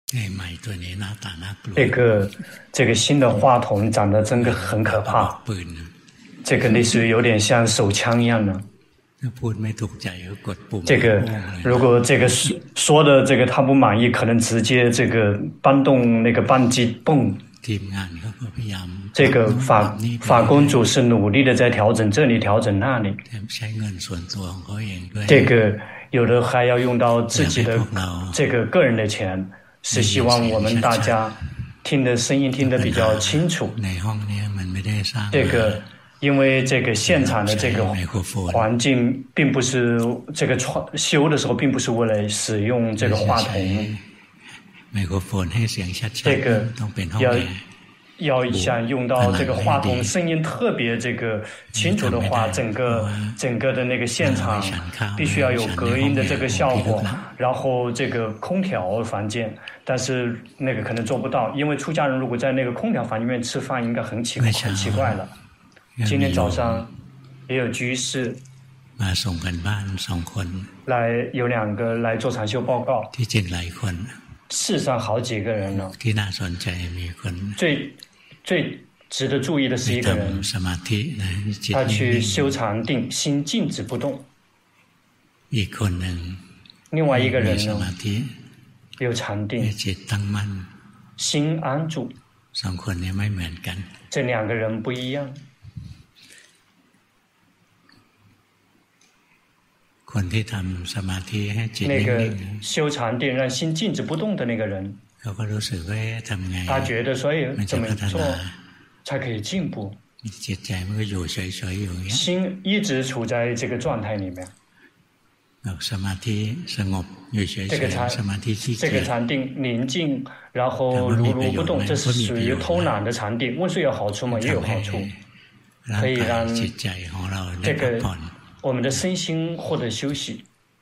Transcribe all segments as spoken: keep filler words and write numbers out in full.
这个这个新的话筒长得真的很可怕，这个类似于有点像手枪一样的。这个如果这个说的这个他不满意，可能直接这个搬动那个扳机泵。这个法法公主是努力的在调整这里调整那里，这个有的还要用到自己的这个个人的钱，是希望我们大家听的声音听得比较清楚。这个因为这个现场的这个环境并不是这个修的时候并不是为了使用这个话筒，这个要要想用到这个话筒声音特别这个清楚的话，整个整个的那个现场必须要有隔音的这个效果，然后这个空调房间，但是那个可能做不到，因为出家人如果在那个空调房里面吃饭应该很奇很奇怪了。今天早上也有居士来，有两个来做禅修报告，事实上好几个人了。最最值得注意的是一个人，他去修禅定，心静止不动。另外一个人呢，有禅定，心安住。这两个人不一样。那个修禅定让心静止不动的那个人，他觉得所以怎么做才可以进步？心一直处在这个状态里面。这个禅这个禅定宁静，然后如如不动，这是属于偷懒的禅定。问世有好处吗？也有好处，可以让这个我们的身心获得休息。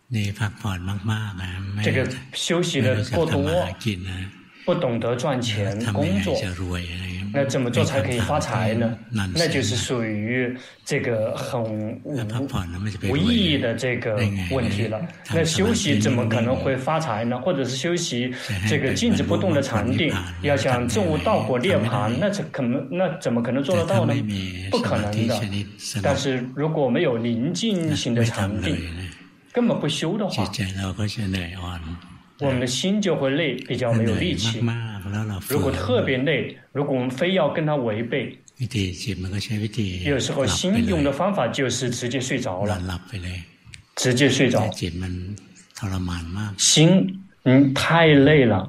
这个休息的过多，不懂得赚钱工作，那怎么做才可以发财呢？那就是属于这个很无无意义的这个问题了。那休息怎么可能会发财呢？或者是休息这个静止不动的禅定，要想证悟道果涅槃，那怎可能那怎么可能做得到呢？不可能的。但是如果没有宁静型的禅定，根本不修的话，我们的心就会累，比较没有力气。如果特别累，如果我们非要跟它违背，有时候心用的方法就是直接睡着了，直接睡着。心嗯太累了。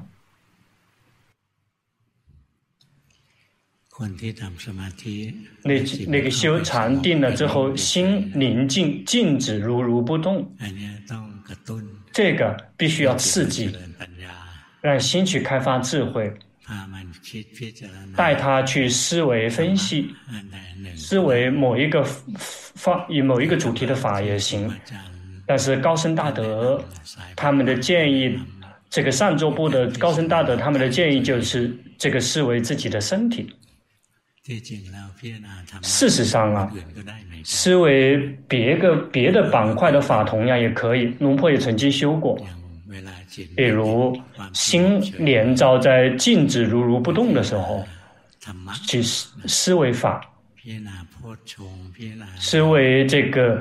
那那个修禅定了之后，心宁静静止如如不动，这个必须要刺激，让心去开发智慧，带他去思维分析，思维某一个法以某一个主题的法也行。但是高僧大德他们的建议，这个上座部的高僧大德他们的建议就是这个思维自己的身体。事实上啊，思维别个别的板块的法同样也可以，龙婆也曾经修过。比如心连照在静止如如不动的时候，去思维法，思维这个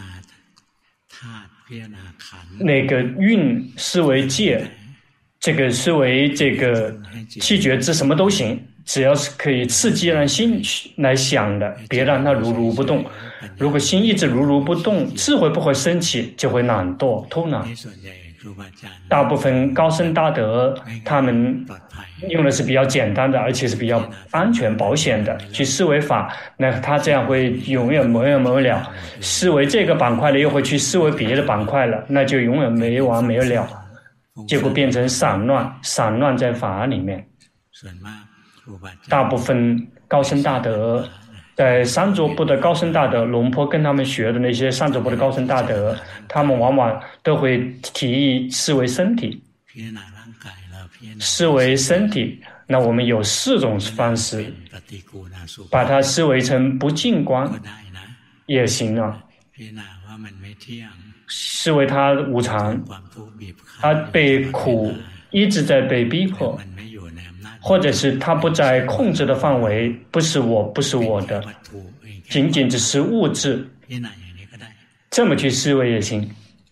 那个运，思维界，这个思维这个气觉知什么都行，只要是可以刺激让心来想的，别让它如如不动。如果心一直如如不动，智慧不会升起，就会懒惰偷懒。大部分高僧大德他们用的是比较简单的，而且是比较安全保险的去思维法，那他这样会永远没完没了。思维这个板块了又会去思维别的板块了，那就永远没完没了，结果变成散乱，散乱在法里面。大部分高僧大德在上座部的高僧大德，龙婆跟他们学的那些上座部的高僧大德，他们往往都会提议思维身体，思维身体。那我们有四种方式，把它思维成不净观也行啊，思维它无常，它被苦一直在被逼迫，或者是他不在控制的范围，不是我，不是我的，仅仅只是物质，这么去思维也行。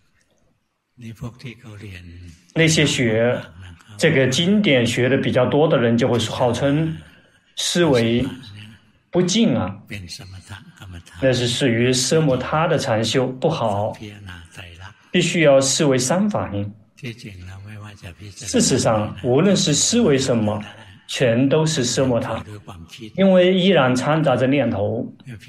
那些学这个经典学的比较多的人，就会号称思维不净啊，那是属于奢摩他的禅修不好，必须要思维三法印。事实上，无论是思维什么，全都是奢摩他，因为依然掺杂着念头。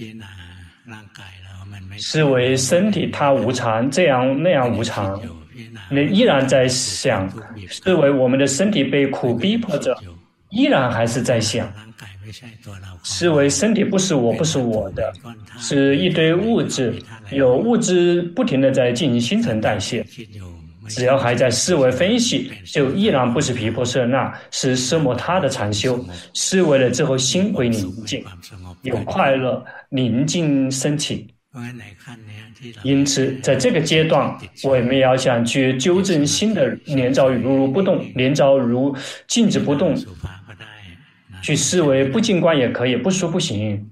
思维身体它无常，这样那样无常，你依然在想，思维我们的身体被苦逼迫着，依然还是在想，思维身体不是我，不是我的，是一堆物质，有物质不停地在进行新陈代谢。只要还在思维分析，就依然不是毗婆舍那，是奢摩他的禅修。思维了之后，心会宁静，有快乐，宁静升起。因此，在这个阶段，我们要想去纠正心的连着如如不动，连着如静止不动，去思维不净观也可以，不说不行。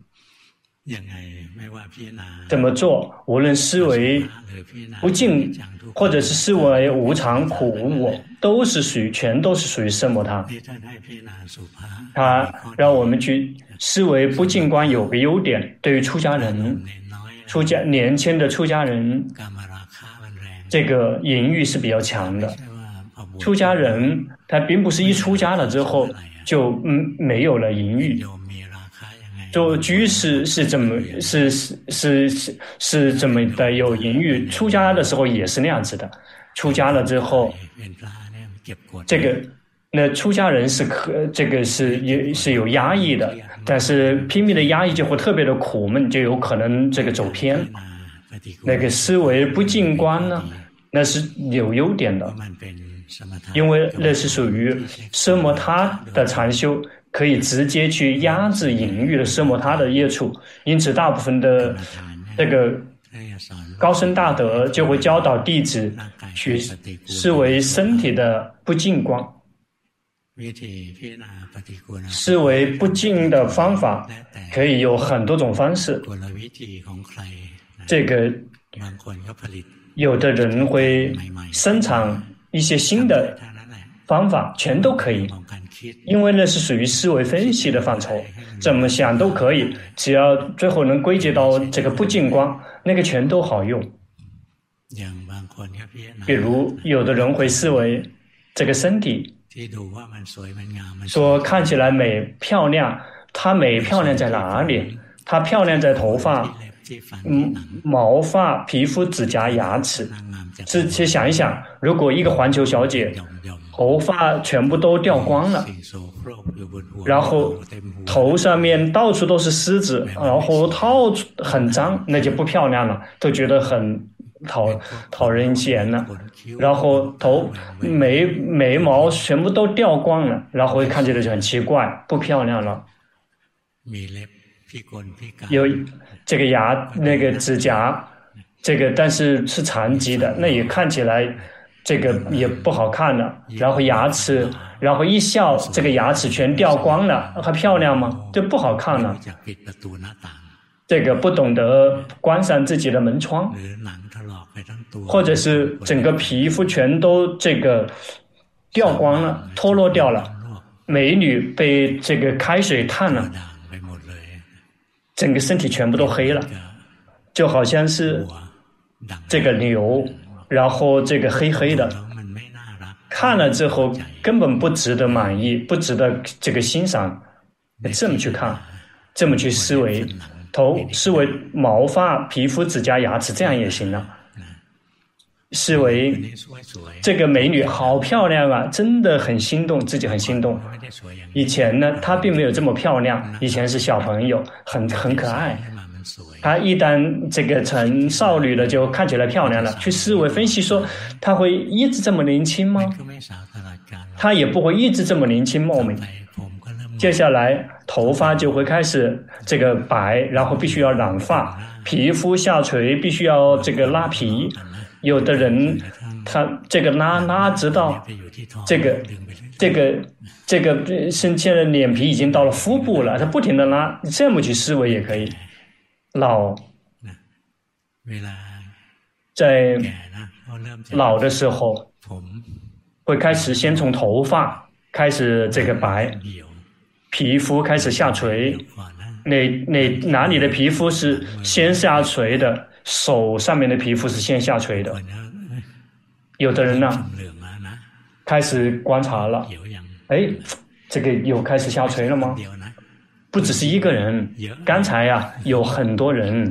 怎么做？无论思维不净，或者是思维无常、苦、无我，都是属于，全都是属于奢摩他。他让我们去思维不净观有个优点，对于出家人。出家年轻的出家人，这个淫欲是比较强的。出家人他并不是一出家了之后就嗯没有了淫欲。做居士是怎么是是是是是怎么的有淫欲？出家的时候也是那样子的。出家了之后，这个那出家人是可这个是也是有压抑的。但是拼命的压抑就会特别的苦闷，就有可能这个走偏。那个思维不净观呢，那是有优点的，因为那是属于奢摩他的禅修，可以直接去压制淫欲的奢摩他的业处。因此，大部分的这个高僧大德就会教导弟子去思维身体的不净观。思维不净的方法可以有很多种方式。这个有的人会生产一些新的方法，全都可以，因为那是属于思维分析的范畴，怎么想都可以，只要最后能归结到这个不净观，那个全都好用。比如有的人会思维这个身体说看起来美漂亮，它美漂亮在哪里？它漂亮在头发、嗯、毛发、皮肤、指甲、牙齿。是去想一想，如果一个环球小姐头发全部都掉光了，然后头上面到处都是虱子，然后到处很脏，那就不漂亮了，都觉得很讨讨人嫌了。然后头眉眉毛全部都掉光了，然后看起来就很奇怪，不漂亮了。有这个牙那个指甲，这个但是是残疾的，那也看起来这个也不好看了。然后牙齿，然后一笑，这个牙齿全掉光了，还漂亮吗？就不好看了。这个不懂得关上自己的门窗，或者是整个皮肤全都这个掉光了，脱落掉了，美女被这个开水烫了，整个身体全部都黑了，就好像是这个牛，然后这个黑黑的，看了之后根本不值得满意，不值得这个欣赏。这么去看，这么去思维，头思维毛发、皮肤、指甲、牙齿，这样也行了。思维这个美女好漂亮啊，真的很心动，自己很心动。以前呢，她并没有这么漂亮，以前是小朋友，很很可爱。她一旦这个成少女了，就看起来漂亮了。去思维分析说，她会一直这么年轻吗？她也不会一直这么年轻貌美。接下来头发就会开始这个白，然后必须要染发，皮肤下垂必须要这个拉皮， 有的人他这个拉拉直到这个这个这个身前的脸皮已经到了腹部了，他不停的拉，这么去思维也可以。老在老的时候会开始先从头发开始这个白，皮肤开始下垂，哪哪哪里的皮肤是先下垂的？手上面的皮肤是先下垂的。有的人呢，开始观察了，哎，这个有开始下垂了吗？不只是一个人，刚才呀有很多人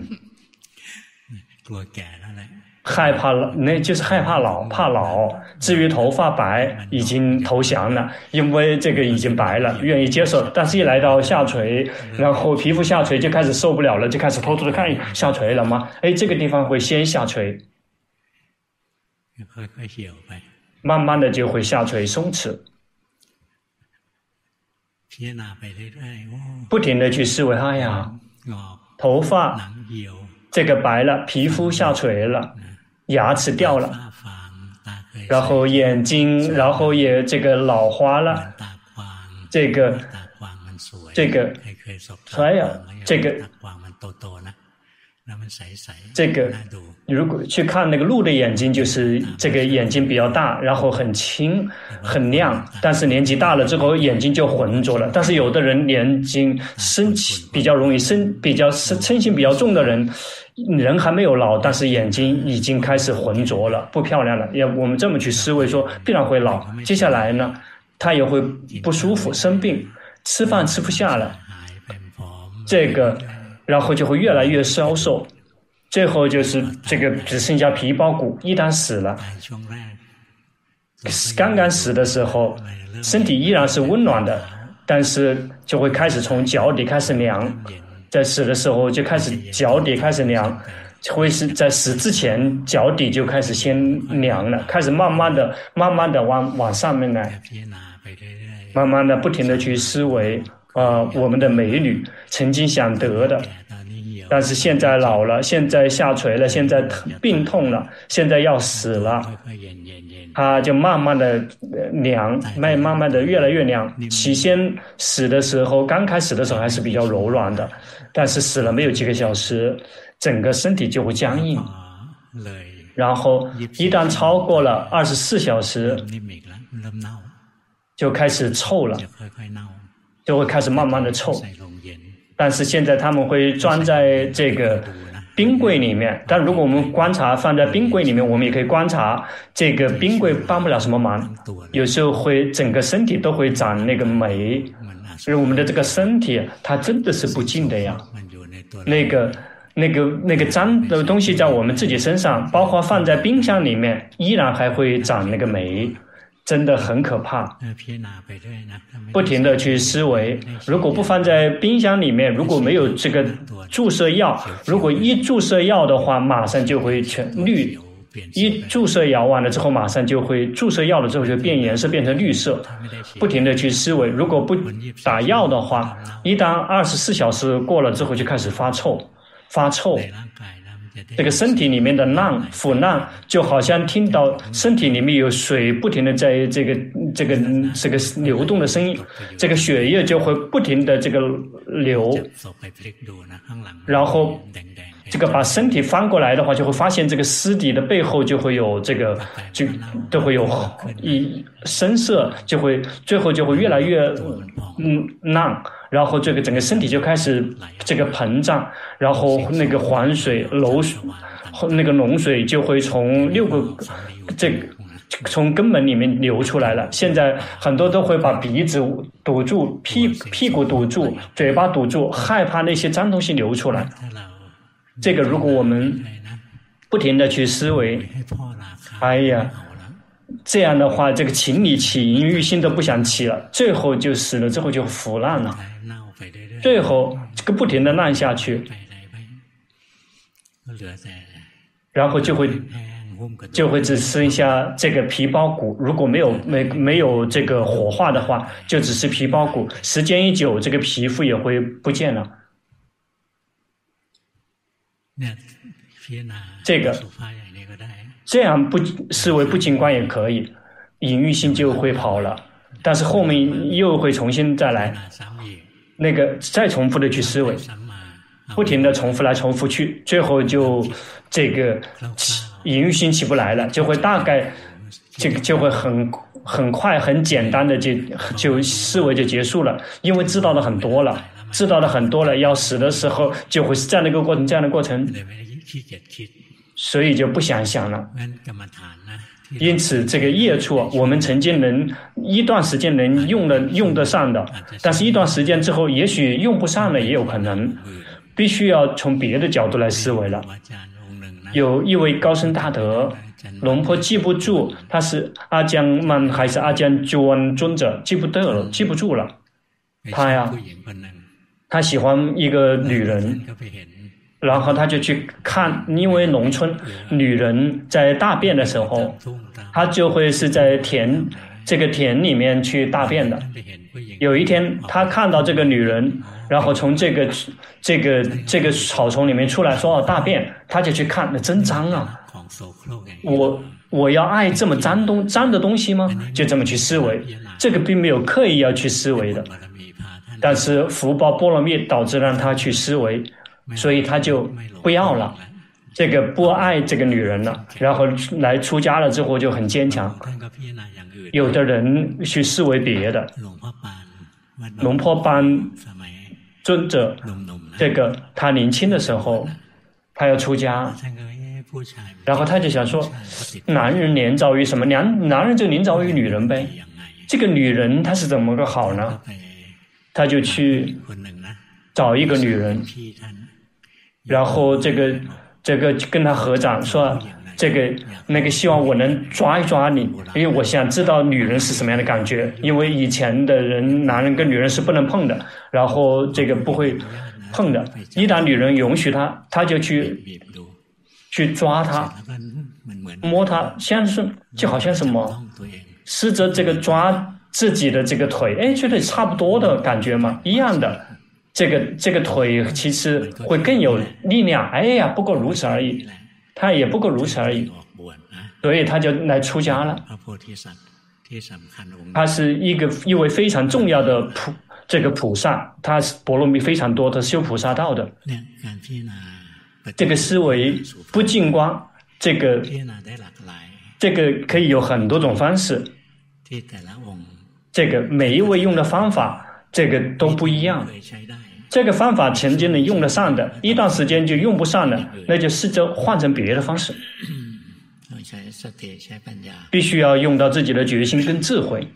害怕老，那就是害怕老，怕老。至于头发白，已经投降了，因为这个已经白了，愿意接受。但是一来到下垂，然后皮肤下垂就开始受不了了，就开始偷偷的看下垂了吗？哎，这个地方会先下垂，慢慢的就会下垂松弛。不停的去思维，哎呀，头发这个白了，皮肤下垂了，牙齿掉了，然后眼睛，然后也这个老花了，这个这个，哎呀，这个这个，如果去看那个鹿的眼睛，就是这个眼睛比较大，然后很清很亮，但是年纪大了之后眼睛就浑浊了。但是有的人眼睛生比较容易生比较嗔心比较重的人，人还没有老，但是眼睛已经开始浑浊了，不漂亮了。要我们这么去思维说，必然会老。接下来呢，他也会不舒服、生病，吃饭吃不下了，这个。然后就会越来越消瘦，最后就是这个只剩下皮包骨。一旦死了，刚刚死的时候，身体依然是温暖的，但是就会开始从脚底开始凉。在死的时候就开始脚底开始凉，会是在死之前脚底就开始先凉了，开始慢慢的、慢慢的往往上面来，慢慢的不停的去思维。啊、呃，我们的美女曾经想得的，但是现在老了，现在下垂了，现在病痛了，现在要死了，它就慢慢的凉，慢慢慢的越来越凉。起先死的时候，刚开始的时候还是比较柔软的，但是死了没有几个小时，整个身体就会僵硬。然后一旦超过了二十四小时，就开始臭了。就会开始慢慢的臭，但是现在他们会装在这个冰柜里面。但如果我们观察放在冰柜里面，我们也可以观察这个冰柜帮不了什么忙，有时候会整个身体都会长那个霉，所以我们的这个身体它真的是不净的呀。那个那个那个脏的东西在我们自己身上，包括放在冰箱里面，依然还会长那个霉。真的很可怕，不停的去思维，如果不放在冰箱里面，如果没有这个注射药，如果一注射药的话，马上就会全绿，一注射药完了之后，马上就会注射药了之后就变颜色，变成绿色。不停的去思维，如果不打药的话，一旦二十四小时过了之后就开始发臭，发臭。这个身体里面的浪腐烂，就好像听到身体里面有水不停的在这个这个这个流动的声音，这个血液就会不停的这个流，然后这个把身体翻过来的话，就会发现这个尸体的背后就会有这个就都会有一深色，就会最后就会越来越嗯烂。然后这个整个身体就开始这个膨胀，然后那个黄水、漏水、那个脓水就会从六个这个从根本里面流出来了。现在很多都会把鼻子堵住、屁屁股堵住、嘴巴堵住，害怕那些脏东西流出来。这个如果我们不停的去思维，哎呀，这样的话，这个情理起因欲心都不想起了，最后就死了之后就腐烂了。最后这个不停的烂下去，然后就会就会只剩下这个皮包骨。如果没有没没有这个火化的话，就只是皮包骨。时间一久，这个皮肤也会不见了。这个这样不思维不净观也可以，隐喻心就会跑了，但是后面又会重新再来，那个再重复的去思维，不停的重复来重复去，最后就这个隐喻心起不来了，就会大概这个就会很很快很简单的就就思维就结束了，因为知道的很多了，知道的很多了，要死的时候就会是这样的一个过程，这样的过程，所以就不想想了。因此这个业处我们曾经能一段时间能用的用得上的，但是一段时间之后也许用不上了也有可能，必须要从别的角度来思维了。有一位高僧大德龙婆记不住他是阿姜曼还是阿姜尊尊者，记不得了，记不住了。他呀他喜欢一个女人，然后他就去看，因为农村女人在大便的时候，她就会是在田这个田里面去大便的。有一天他看到这个女人，然后从这个这个这个草丛里面出来说大便，他就去看，那真脏啊，我我要爱这么脏东脏的东西吗？就这么去思维，这个并没有刻意要去思维的，但是福报波罗蜜导致让他去思维，所以他就不要了，这个不爱这个女人了，然后来出家了之后就很坚强。有的人去思维别的，龙坡班尊者，这个他年轻的时候他要出家，然后他就想说，男人连遭于什么？男男人就连遭于女人呗，这个女人她是怎么个好呢？他就去找一个女人，然后这个这个跟他合掌说，这个那个希望我能抓一抓你，因为我想知道女人是什么样的感觉，因为以前的人男人跟女人是不能碰的，然后这个不会碰的，一旦女人允许他，他就去去抓她摸她，像是就好像什么试着这个抓自己的这个腿，哎，觉得差不多的感觉嘛，一样的，这个这个腿其实会更有力量，哎呀，不过如此而已，他也不过如此而已，所以他就来出家了。他是一个一位非常重要的菩这个菩萨，他是波罗蜜非常多的修菩萨道的。这个思维不净观，这个这个可以有很多种方式。这个每一位用的方法，这个都不一样。这个方法曾经能用得上的，一段时间就用不上了，那就试着换成别的方式。必须要用到自己的决心跟智慧。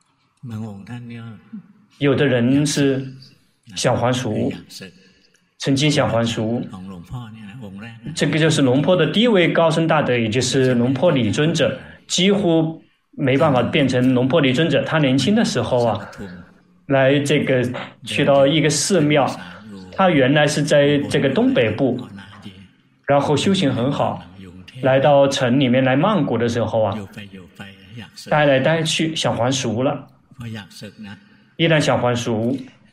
有的人是想还俗，曾经想还俗，这个就是龙坡的第一位高僧大德，也就是龙坡李尊者，几乎没办法变成龙坡李尊者。他年轻的时候啊，来这个去到一个寺庙，他原来是在这个东北部，然后修行很好，来到城里面来曼谷的时候啊，待来待去想还俗了。一旦想还俗，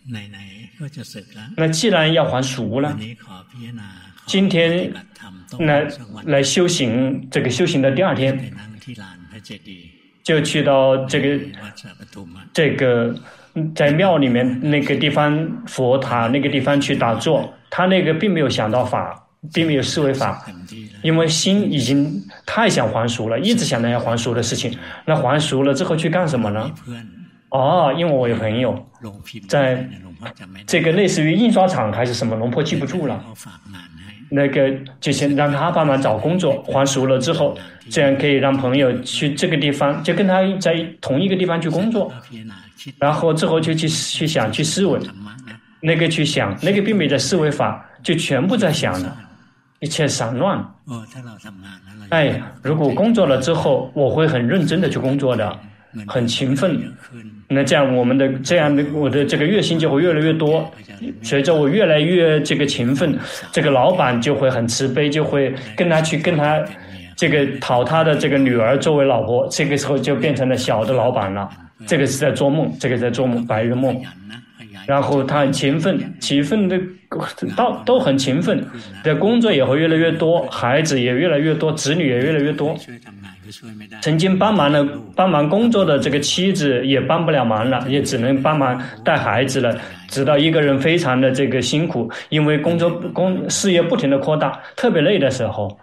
那既然要还俗了，今天来来修行，这个修行的第二天，就去到这个这个在庙里面那个地方佛塔那个地方去打坐，他那个并没有想到法，并没有思维法，因为心已经太想还俗了，一直想着要还俗的事情。那还俗了之后去干什么呢？哦，因为我有朋友在这个类似于印刷厂还是什么，龙坡记不住了，那个就先让他帮忙找工作，还俗了之后，这样可以让朋友去这个地方，就跟他在同一个地方去工作，然后之后就去去想去思维，那个去想，那个并没在思维法，就全部在想了，一切散乱。哎，如果工作了之后，我会很认真的去工作的，很勤奋。那这样我们的这样的我的这个月薪就会越来越多，随着我越来越这个勤奋，这个老板就会很慈悲，就会跟他去跟他这个讨他的这个女儿作为老婆，这个时候就变成了小的老板了。这个是在做梦，这个在做梦，白日梦。然后他很勤奋，勤奋的都都很勤奋，的工作也会越来越多，孩子也越来越多，子女也越来越多。曾经帮忙了帮忙工作的这个妻子也帮不了忙了，也只能帮忙带孩子了。直到一个人非常的这个辛苦，因为工作工事业不停的扩大，特别累的时候，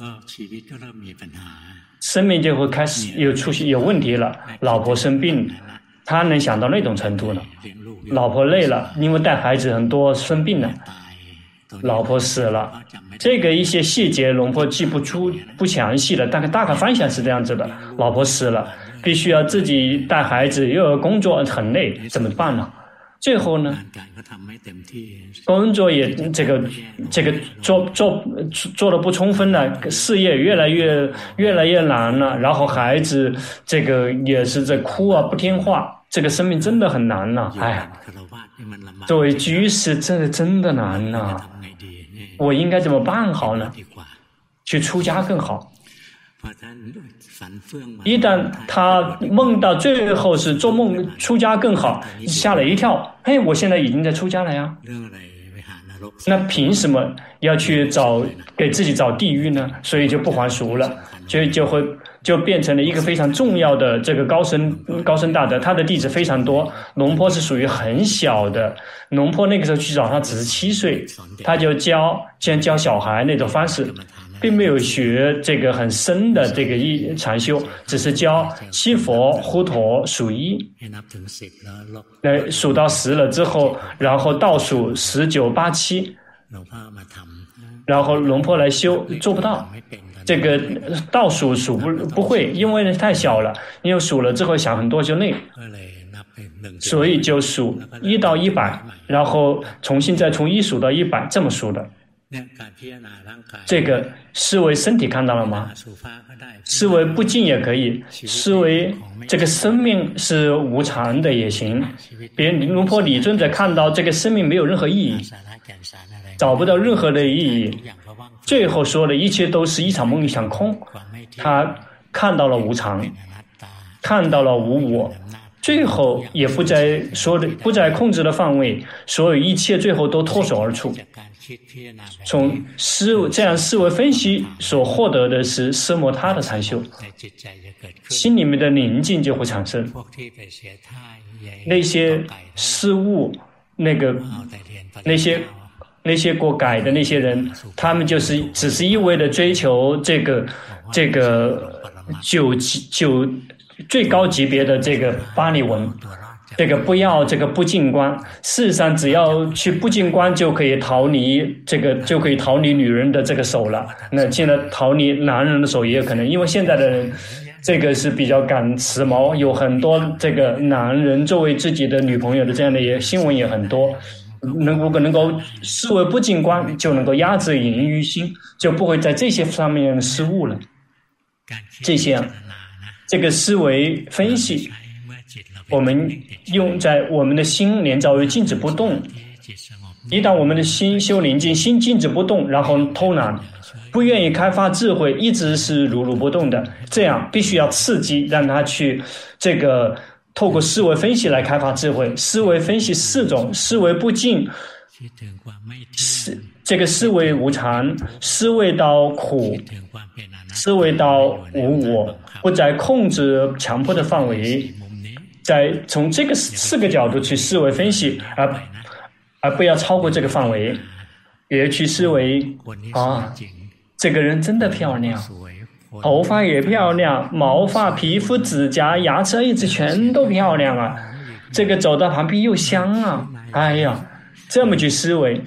生命就会开始有出现有问题了。老婆生病，他能想到那种程度了。老婆累了，因为带孩子很多生病了，老婆死了。这个一些细节龙婆记不出不详细了，大概大概方向是这样子的。老婆死了，必须要自己带孩子，又要工作，很累，怎么办呢？最后呢，工作也这个这个做做做的不充分了，事业越来越越来越难了，然后孩子这个也是在哭啊，不听话，这个生命真的很难呐、啊！哎，作为居士，这个真的难呐、啊！我应该怎么办好呢？去出家更好。一旦他梦到最后是做梦出家更好，吓了一跳，嘿，我现在已经在出家了呀，那凭什么要去找给自己找地狱呢？所以就不还俗了，就就会就变成了一个非常重要的这个高僧高僧大德，他的弟子非常多。龙坡是属于很小的，龙坡那个时候去找他只是七岁，他就教像教小孩那种方式。并没有学这个很深的这个一禅修，只是教七佛呼陀数一，呃，数到十了之后，然后倒数十九八七，然后龙婆来修，做不到。这个倒数数不不会，因为太小了，因为数了之后想很多就累，所以就数一到一百，然后重新再从一数到一百，这么数的。这个思维身体看到了吗？思维不净也可以，思维这个生命是无常的也行。别人龙婆李尊者看到这个生命没有任何意义，找不到任何的意义，最后说的一切都是一场梦一场空。他看到了无常，看到了无我，最后也不在说的不在控制的范围，所有一切最后都脱手而出。从思这样思维分析所获得的是奢摩他的禅修，心里面的宁静就会产生。那些失误，那个那些那些过改的那些人，他们就是只是一味的追求这个这个九九最高级别的这个巴利文。这个不要这个不净观，事实上只要去不净观就可以逃离这个就可以逃离女人的这个手了。那现在逃离男人的手也有可能，因为现在的人这个是比较赶时髦，有很多这个男人作为自己的女朋友的这样的也新闻也很多。能如果能够思维不净观，就能够压制淫欲心，就不会在这些上面失误了。这些这个思维分析。我们用在我们的心连着于静止不动，一旦我们的心修宁静，心静止不动，然后偷懒，不愿意开发智慧，一直是如如不动的，这样必须要刺激，让他去这个透过思维分析来开发智慧。思维分析四种：思维不净，思这个思维无常，思维到苦，思维到无我，不在控制强迫的范围。在从这个四个角度去思维分析，而而不要超过这个范围，也去思维啊，这个人真的漂亮，头发也漂亮，毛发、皮肤、指甲、牙齿、一直全都漂亮啊，这个走到旁边又香啊，哎呀，这么去思维。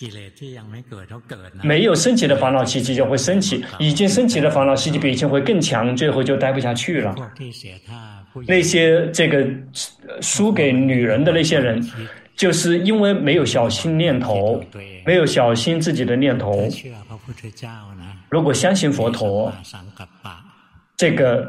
没有升起的烦恼习气就会升起，已经升起的烦恼习气比以前会更强，最后就待不下去了。那些这个输给女人的那些人，就是因为没有小心念头，没有小心自己的念头。如果相信佛陀，这个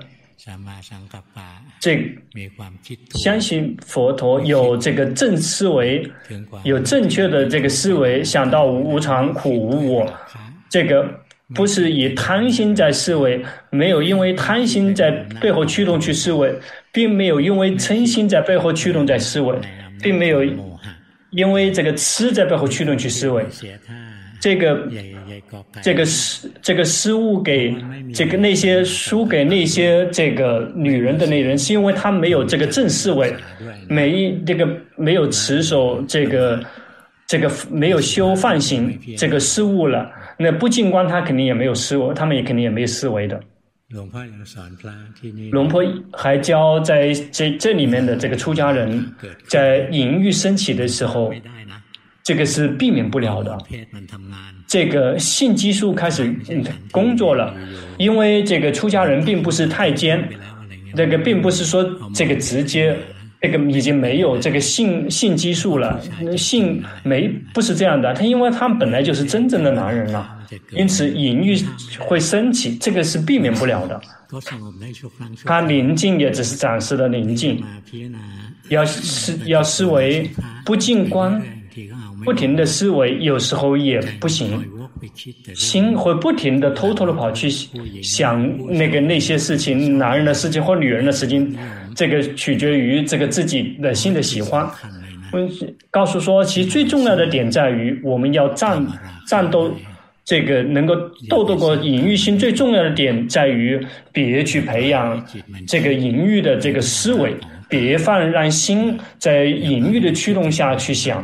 这相信佛陀有这个正思维，有正确的这个思维，想到无常、苦、无我，这个不是以贪心在思维，没有因为贪心在背后驱动去思维，并没有因为嗔心在背后驱动在思维，并没有因为这个吃在背后驱动去思维，这个这个失这个失误给这个那些输给那些这个女人的那人，是因为他没有这个正思维，没一这个没有持守这个这个没有修梵行，这个失误了。那不净观他肯定也没有思维，他们也肯定也没有思维的。龙婆还教在这这里面的这个出家人，在淫欲升起的时候，这个是避免不了的。这个性激素开始工作了，因为这个出家人并不是太监，这个并不是说这个直接。这个已经没有这个性性激素了，性没不是这样的，他因为他们本来就是真正的男人了，因此淫欲会升起，这个是避免不了的。他宁静也只是暂时的宁静，要思要思维不净观，不停的思维有时候也不行，心会不停的偷偷的跑去想那个那些事情，男人的事情或女人的事情。这个取决于这个自己的心的喜欢。告诉说，其实最重要的点在于，我们要战战斗，这个能够斗得过淫欲心，最重要的点在于别去培养这个淫欲的这个思维，别放让心在淫欲的驱动下去想。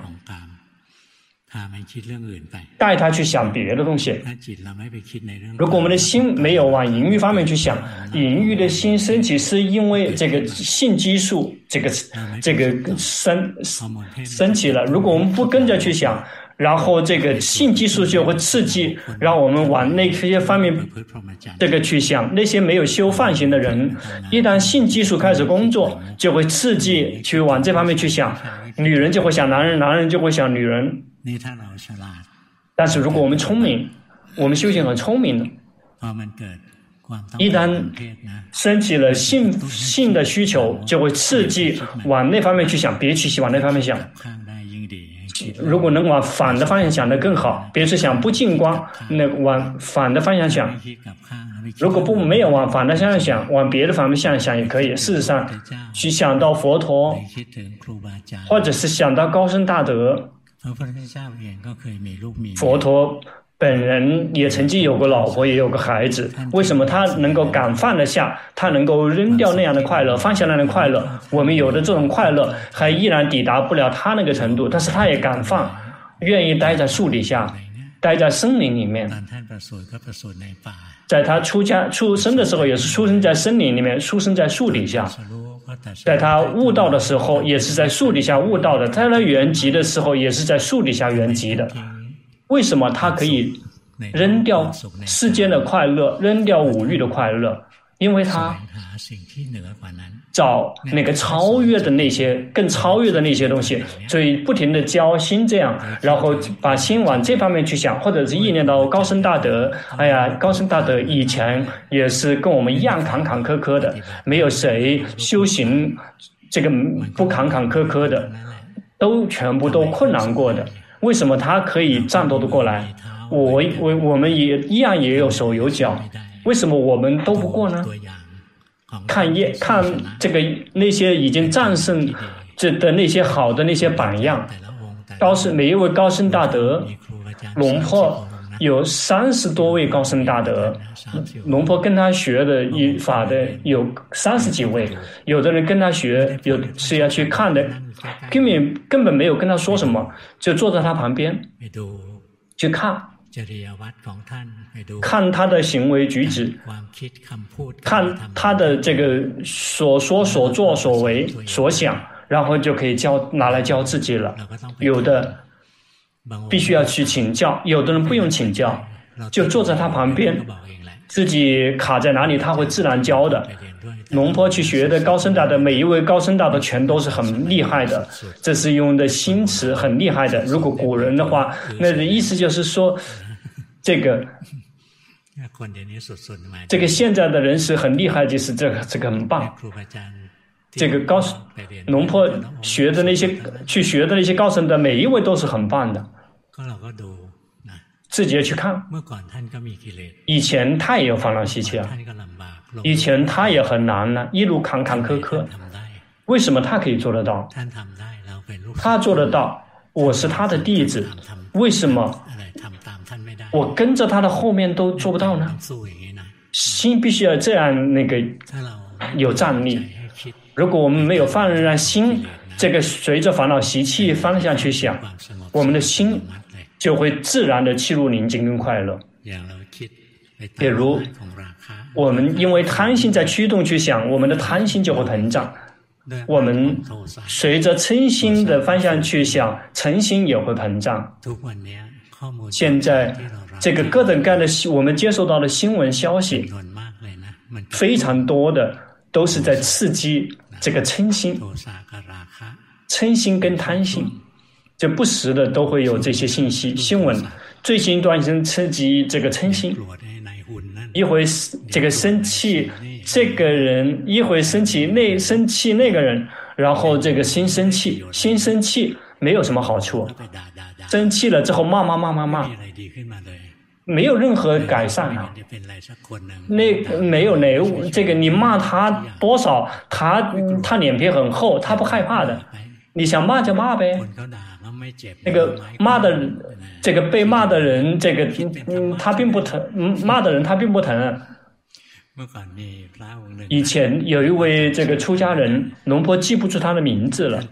带他去想别的东西。如果我们的心没有往淫欲方面去想，淫欲的心升起是因为这个性激素这个这个升升起了。如果我们不跟着去想，然后这个性激素就会刺激，让我们往那些方面这个去想。那些没有修梵行的人，一旦性激素开始工作，就会刺激去往这方面去想。女人就会想男人，男人就会想女人。但是如果我们聪明，我们修行很聪明的，一旦升起了性性的需求，就会刺激往那方面去想，别去往那方面想。如果能往反的方向想得更好，别是想不净光，那往反的方向想。如果不没有往反的方向想，往别的方向想也可以。事实上，去想到佛陀，或者是想到高僧大德。佛陀本人也曾经有个老婆，也有个孩子。为什么他能够敢放得下？他能够扔掉那样的快乐，放下那样的快乐？我们有的这种快乐，还依然抵达不了他那个程度，但是他也敢放，愿意待在树底下，待在森林里面。在他出家出生的时候，也是出生在森林里面，出生在树底下。在他悟道的时候，也是在树底下悟道的；在他圆寂的时候，也是在树底下圆寂的。为什么他可以扔掉世间的快乐，扔掉五欲的快乐？因为他找那个超越的那些更超越的那些东西，所以不停的教心这样，然后把心往这方面去想，或者是意念到高僧大德。哎呀，高僧大德以前也是跟我们一样坎坎坷坷的，没有谁修行这个不坎坎坷坷的，都全部都困难过的。为什么他可以战斗得过来？我我我们也一样也有手有脚，为什么我们都不过呢？看业看这个那些已经战胜这的那些好的那些榜样，高僧每一位高僧大德，龙婆有三十多位高僧大德，龙婆跟他学的一法的有三十几位，有的人跟他学有是要去看的，根本根本没有跟他说什么，就坐在他旁边去看。看他的行为举止，看他的这个所说所作所为所想，然后就可以教拿来教自己了。有的必须要去请教，有的人不用请教，就坐在他旁边，自己卡在哪里他会自然教的。龙婆去学的高僧大德，每一位高僧大德全都是很厉害的，这是用的心词很厉害的。如果古人的话，那的意思就是说，这个这个现在的人是很厉害，就是这个这个很棒。这个高龙婆学的那些去学的那些高僧的每一位都是很棒的，自己去看。以前他也有烦恼习气啊，以前他也很难呢，一路坎坎坷坷。为什么他可以做得到？他做得到， 我是他的弟子，为什么我跟着他的后面都做不到呢？心必须要这样那个有站立。如果我们没有放任让心这个随着烦恼习气方向去想，我们的心就会自然的进入宁静跟快乐。比如我们因为贪心在驱动去想，我们的贪心就会膨胀。我们随着嗔心的方向去想，嗔心也会膨胀。现在这个各种各样的我们接受到的新闻消息非常多的都是在刺激这个嗔心，嗔心跟贪心，就不时的都会有这些信息新闻。最近一段时间刺激这个嗔心，一会这个生气这个人，一会生气那生气那个人，然后这个心生气，心生气没有什么好处，生气了之后骂骂骂骂骂，没有任何改善啊。那没有哪这个你骂他多少，他他脸皮很厚，他不害怕的。你想骂就骂呗。那个骂的这个被骂的人，这个嗯他并不疼，骂的人他并不疼。以前有一位这个出家人，龙婆记不住他的名字了。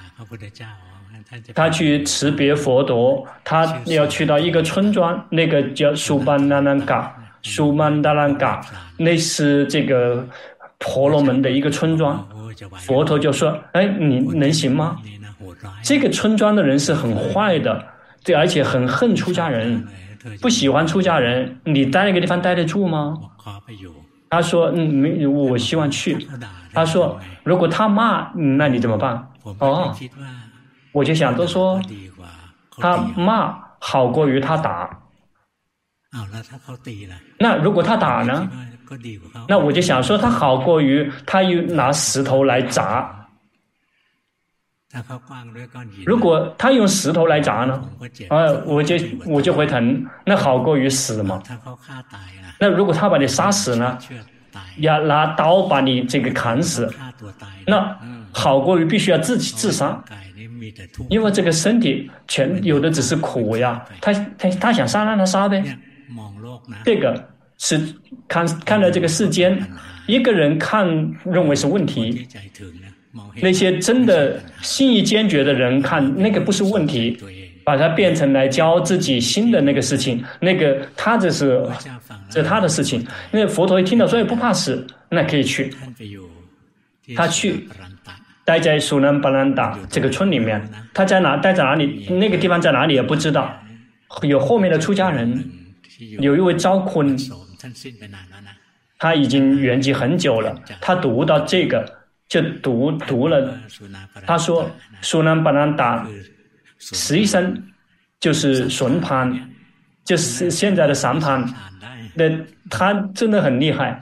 他去辞别佛陀，他要去到一个村庄，那个叫苏班达兰嘎，苏曼达兰嘎，那是这个婆罗门的一个村庄。佛陀就说：“哎，你能行吗？这个村庄的人是很坏的，对，而且很恨出家人，不喜欢出家人，你待那个地方待得住吗？”他说：“嗯，我希望去。”他说：“如果他骂，那你怎么办？”哦。我就想都说他骂好过于他打，那如果他打呢？那我就想说他好过于他又拿石头来砸。如果他用石头来砸呢？啊，我就我就会疼，那好过于死嘛。那如果他把你杀死呢？要拿刀把你这个砍死，那好过于必须要自己自杀。因为这个身体全有的只是苦呀，他他他想杀让他杀呗。这个是看看到这个世间，一个人看认为是问题，那些真的心意坚决的人看那个不是问题，把它变成来教自己新的那个事情，那个他这是这是他的事情。那佛陀一听到说也不怕死，那可以去，他去。待在苏南巴兰达这个村里面，他在哪待在哪里，那个地方在哪里也不知道。有后面的出家人，有一位昭坤，他已经圆寂很久了。他读到这个就读读了，他说苏南巴兰达实际上就是顺攀，就是现在的三攀。那他真的很厉害。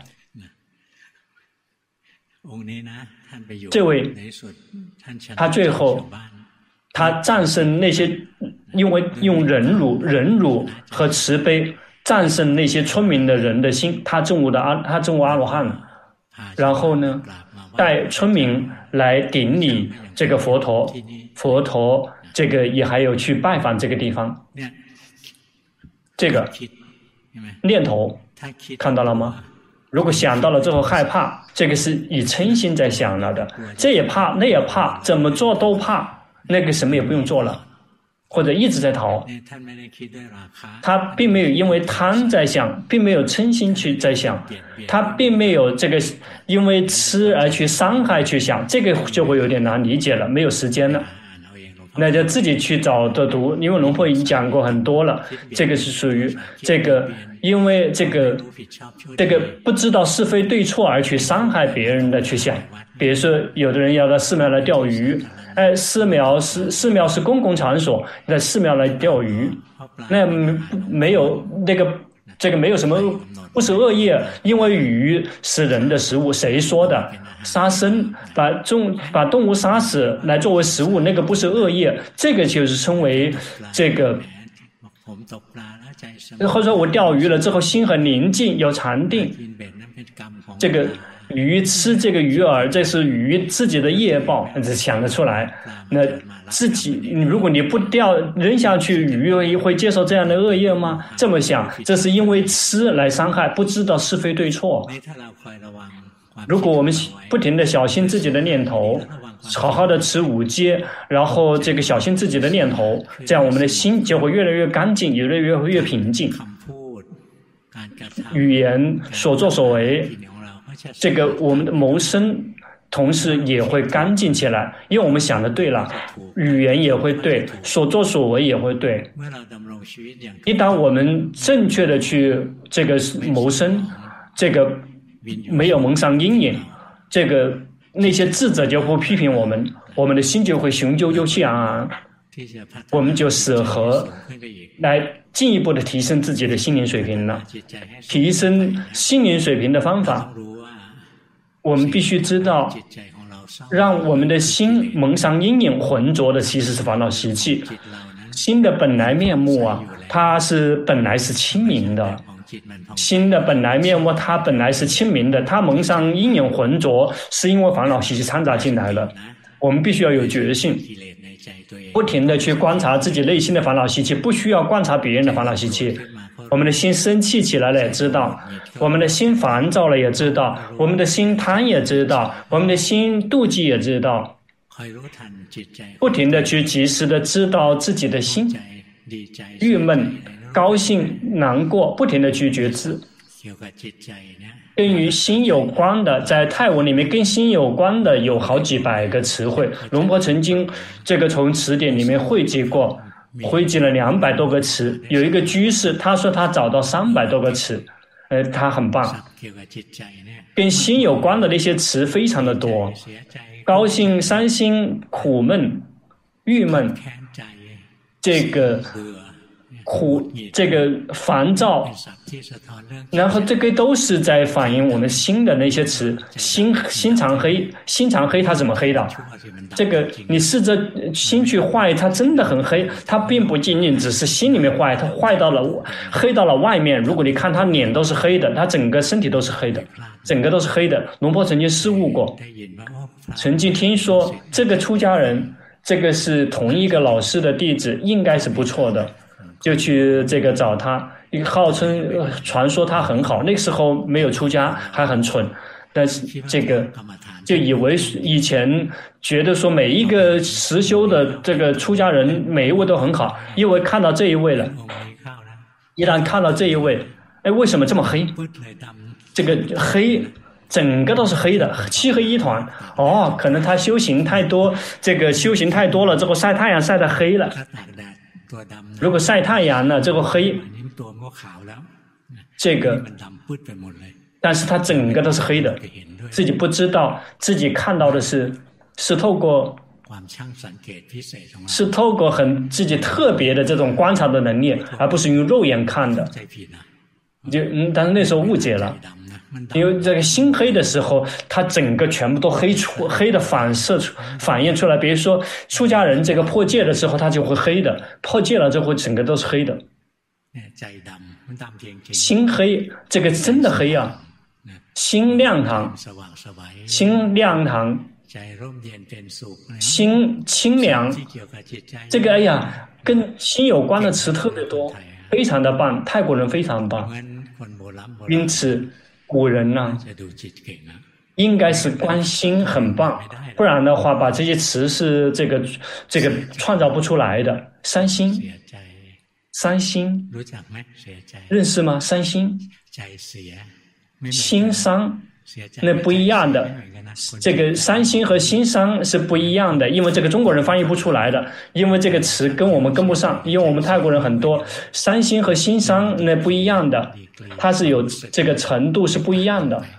这位他最后他战胜那些因为用忍辱忍辱和慈悲战胜那些村民的人的心，他证悟的阿他证悟阿罗汉，然后呢带村民来顶礼这个佛陀，佛陀这个也还有去拜访这个地方。这个念头看到了吗？如果想到了之后害怕，这个是以嗔心在想了的，这也怕那也怕，怎么做都怕，那个什么也不用做了，或者一直在逃。他并没有因为贪在想，并没有嗔心去在想，他并没有这个因为吃而去伤害去想，这个就会有点难理解了，没有时间了。那就自己去找的读，因为龙婆已经讲过很多了。这个是属于这个，因为这个这个不知道是非对错而去伤害别人的去想。比如说，有的人要到寺庙来钓鱼，哎，寺庙是寺庙是公共场所，在寺庙来钓鱼，那没有那个这个没有什么不是恶业，因为鱼是人的食物，谁说的？杀生，把动把动物杀死来作为食物，那个不是恶业，这个就是称为这个。或者说我钓鱼了之后心很宁静，有禅定，这个鱼吃这个鱼饵，这是鱼自己的业报，这想得出来。那自己，如果你不钓扔下去，鱼会接受这样的恶业吗？这么想，这是因为吃来伤害，不知道是非对错。如果我们不停地小心自己的念头，好好的持五戒，然后这个小心自己的念头，这样我们的心就会越来越干净，越来越越平静。语言、所作所为，这个我们的谋生同时也会干净起来，因为我们想的对了，语言也会对，所作所为也会对。一旦我们正确的去这个谋生，这个没有蒙上阴影，这个那些智者就会批评我们，我们的心就会雄赳赳气昂昂，我们就适合来进一步的提升自己的心灵水平了。提升心灵水平的方法，我们必须知道，让我们的心蒙上阴影浑浊的其实是烦恼习气。心的本来面目啊，它是本来是清明的。心的本来面目，它本来是清明的，它蒙上阴影浑浊，是因为烦恼习气掺杂进来了。我们必须要有觉性，不停的去观察自己内心的烦恼习气，不需要观察别人的烦恼习气。我们的心生气起来了也知道，我们的心烦躁了也知道，我们的心贪也知道，我们的心妒忌也知道，不停的去及时的知道自己的心郁闷、高兴、难过，不停的去觉知。跟于心有关的，在泰文里面跟心有关的有好几百个词汇，龙婆曾经这个从词典里面汇集过，汇集了两百多个词。有一个居士他说他找到三百多个词，呃，他很棒。跟心有关的那些词非常的多，高兴、伤心、苦闷、郁闷，这个苦，这个烦躁，然后这个都是在反映我们心的那些词。心心常黑，心常黑，它怎么黑的？这个你试着心去坏，它真的很黑，它并不仅仅只是心里面坏，它坏到了黑到了外面。如果你看他脸都是黑的，他整个身体都是黑的，整个都是黑的。龙婆曾经失误过，曾经听说这个出家人，这个是同一个老师的弟子，应该是不错的。就去这个找他，号称传说他很好，那个时候没有出家，还很蠢，但是这个就以为以前觉得说每一个实修的这个出家人每一位都很好，因为看到这一位了，一旦看到这一位，哎，为什么这么黑？这个黑整个都是黑的，漆黑一团。哦，可能他修行太多，这个修行太多了，之后晒太阳晒得黑了。如果晒太阳呢，这个黑，这个，但是它整个都是黑的，自己不知道，自己看到的是，是透过，是透过很自己特别的这种观察的能力，而不是用肉眼看的。就嗯，但是那时候误解了。因为这个心黑的时候，它整个全部都黑出黑的反射出反映出来。比如说出家人这个破戒的时候，它就会黑的；破戒了之后，整个都是黑的。心黑，这个真的黑啊！心亮堂，心亮堂，心清凉。这个哎呀，跟心有关的词特别多，非常的棒。泰国人非常棒，因此。古人呢，应该是观心很棒，不然的话，把这些词是这个这个创造不出来的。伤心，伤心，认识吗？伤心，心伤，那不一样的。这个伤心和心伤是不一样的，因为这个中国人翻译不出来的，因为这个词跟我们跟不上，因为我们泰国人很多，伤心和心伤那不一样的。它是有这个程度是不一样的。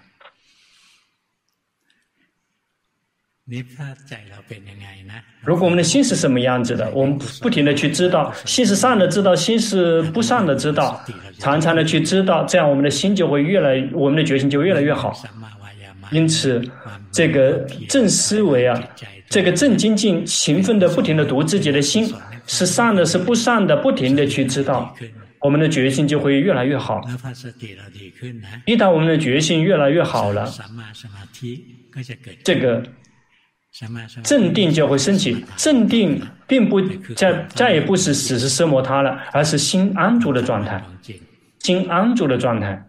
如果我们的心是什么样子的，我们不停的去知道，心是善的知道，心是不善的知道，常常的去知道，这样我们的心就会越来，我们的决心就越来越好。因此，这个正思维啊，这个正精进、勤奋的不停的读自己的心，是善的，是不善的，不停的去知道。 我们的决心就会越来越好。一旦我们的决心越来越好了，这个镇定就会升起。镇定并不再再也不是只是奢摩他了，而是心安住的状态，心安住的状态。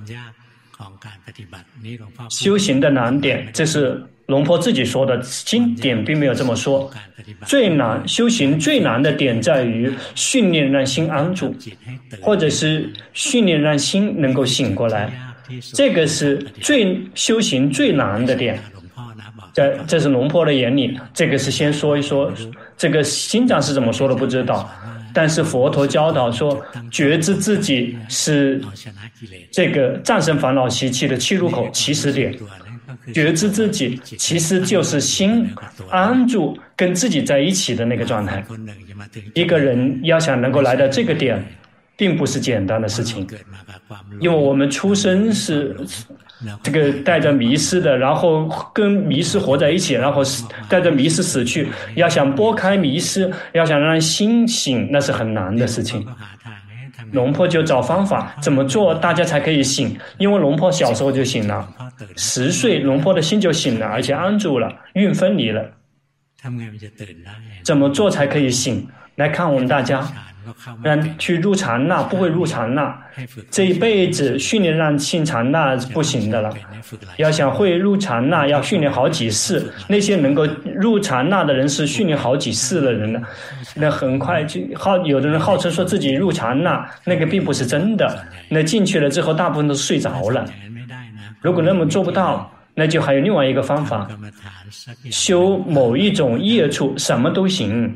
修行的难点，这是龙婆自己说的，经典并没有这么说。最难修行最难的点在于训练让心安住，或者是训练让心能够醒过来，这个是最修行最难的点。在这是龙婆的眼里，这个是先说一说，这个心藏是怎么说的不知道，但是佛陀教导说，觉知自己是这个战胜烦恼习气的切入口起始点。觉知自己其实就是心安住跟自己在一起的那个状态。一个人要想能够来到这个点，并不是简单的事情，因为我们出生是这个带着迷失的，然后跟迷失活在一起，然后带着迷失死去。要想拨开迷失，要想让心醒，那是很难的事情。龙婆就找方法怎么做大家才可以醒，因为龙婆小时候就醒了，十岁龙婆的心就醒了，而且安住了，运分离了。怎么做才可以醒？来看我们大家让去入禅那，不会入禅那，这一辈子训练让进禅那不行的了。要想会入禅那，要训练好几世。那些能够入禅那的人是训练好几世的人了，那很快就号有的人号称说自己入禅那，那个并不是真的。那进去了之后，大部分都睡着了。如果那么做不到，那就还有另外一个方法，修某一种业处，什么都行。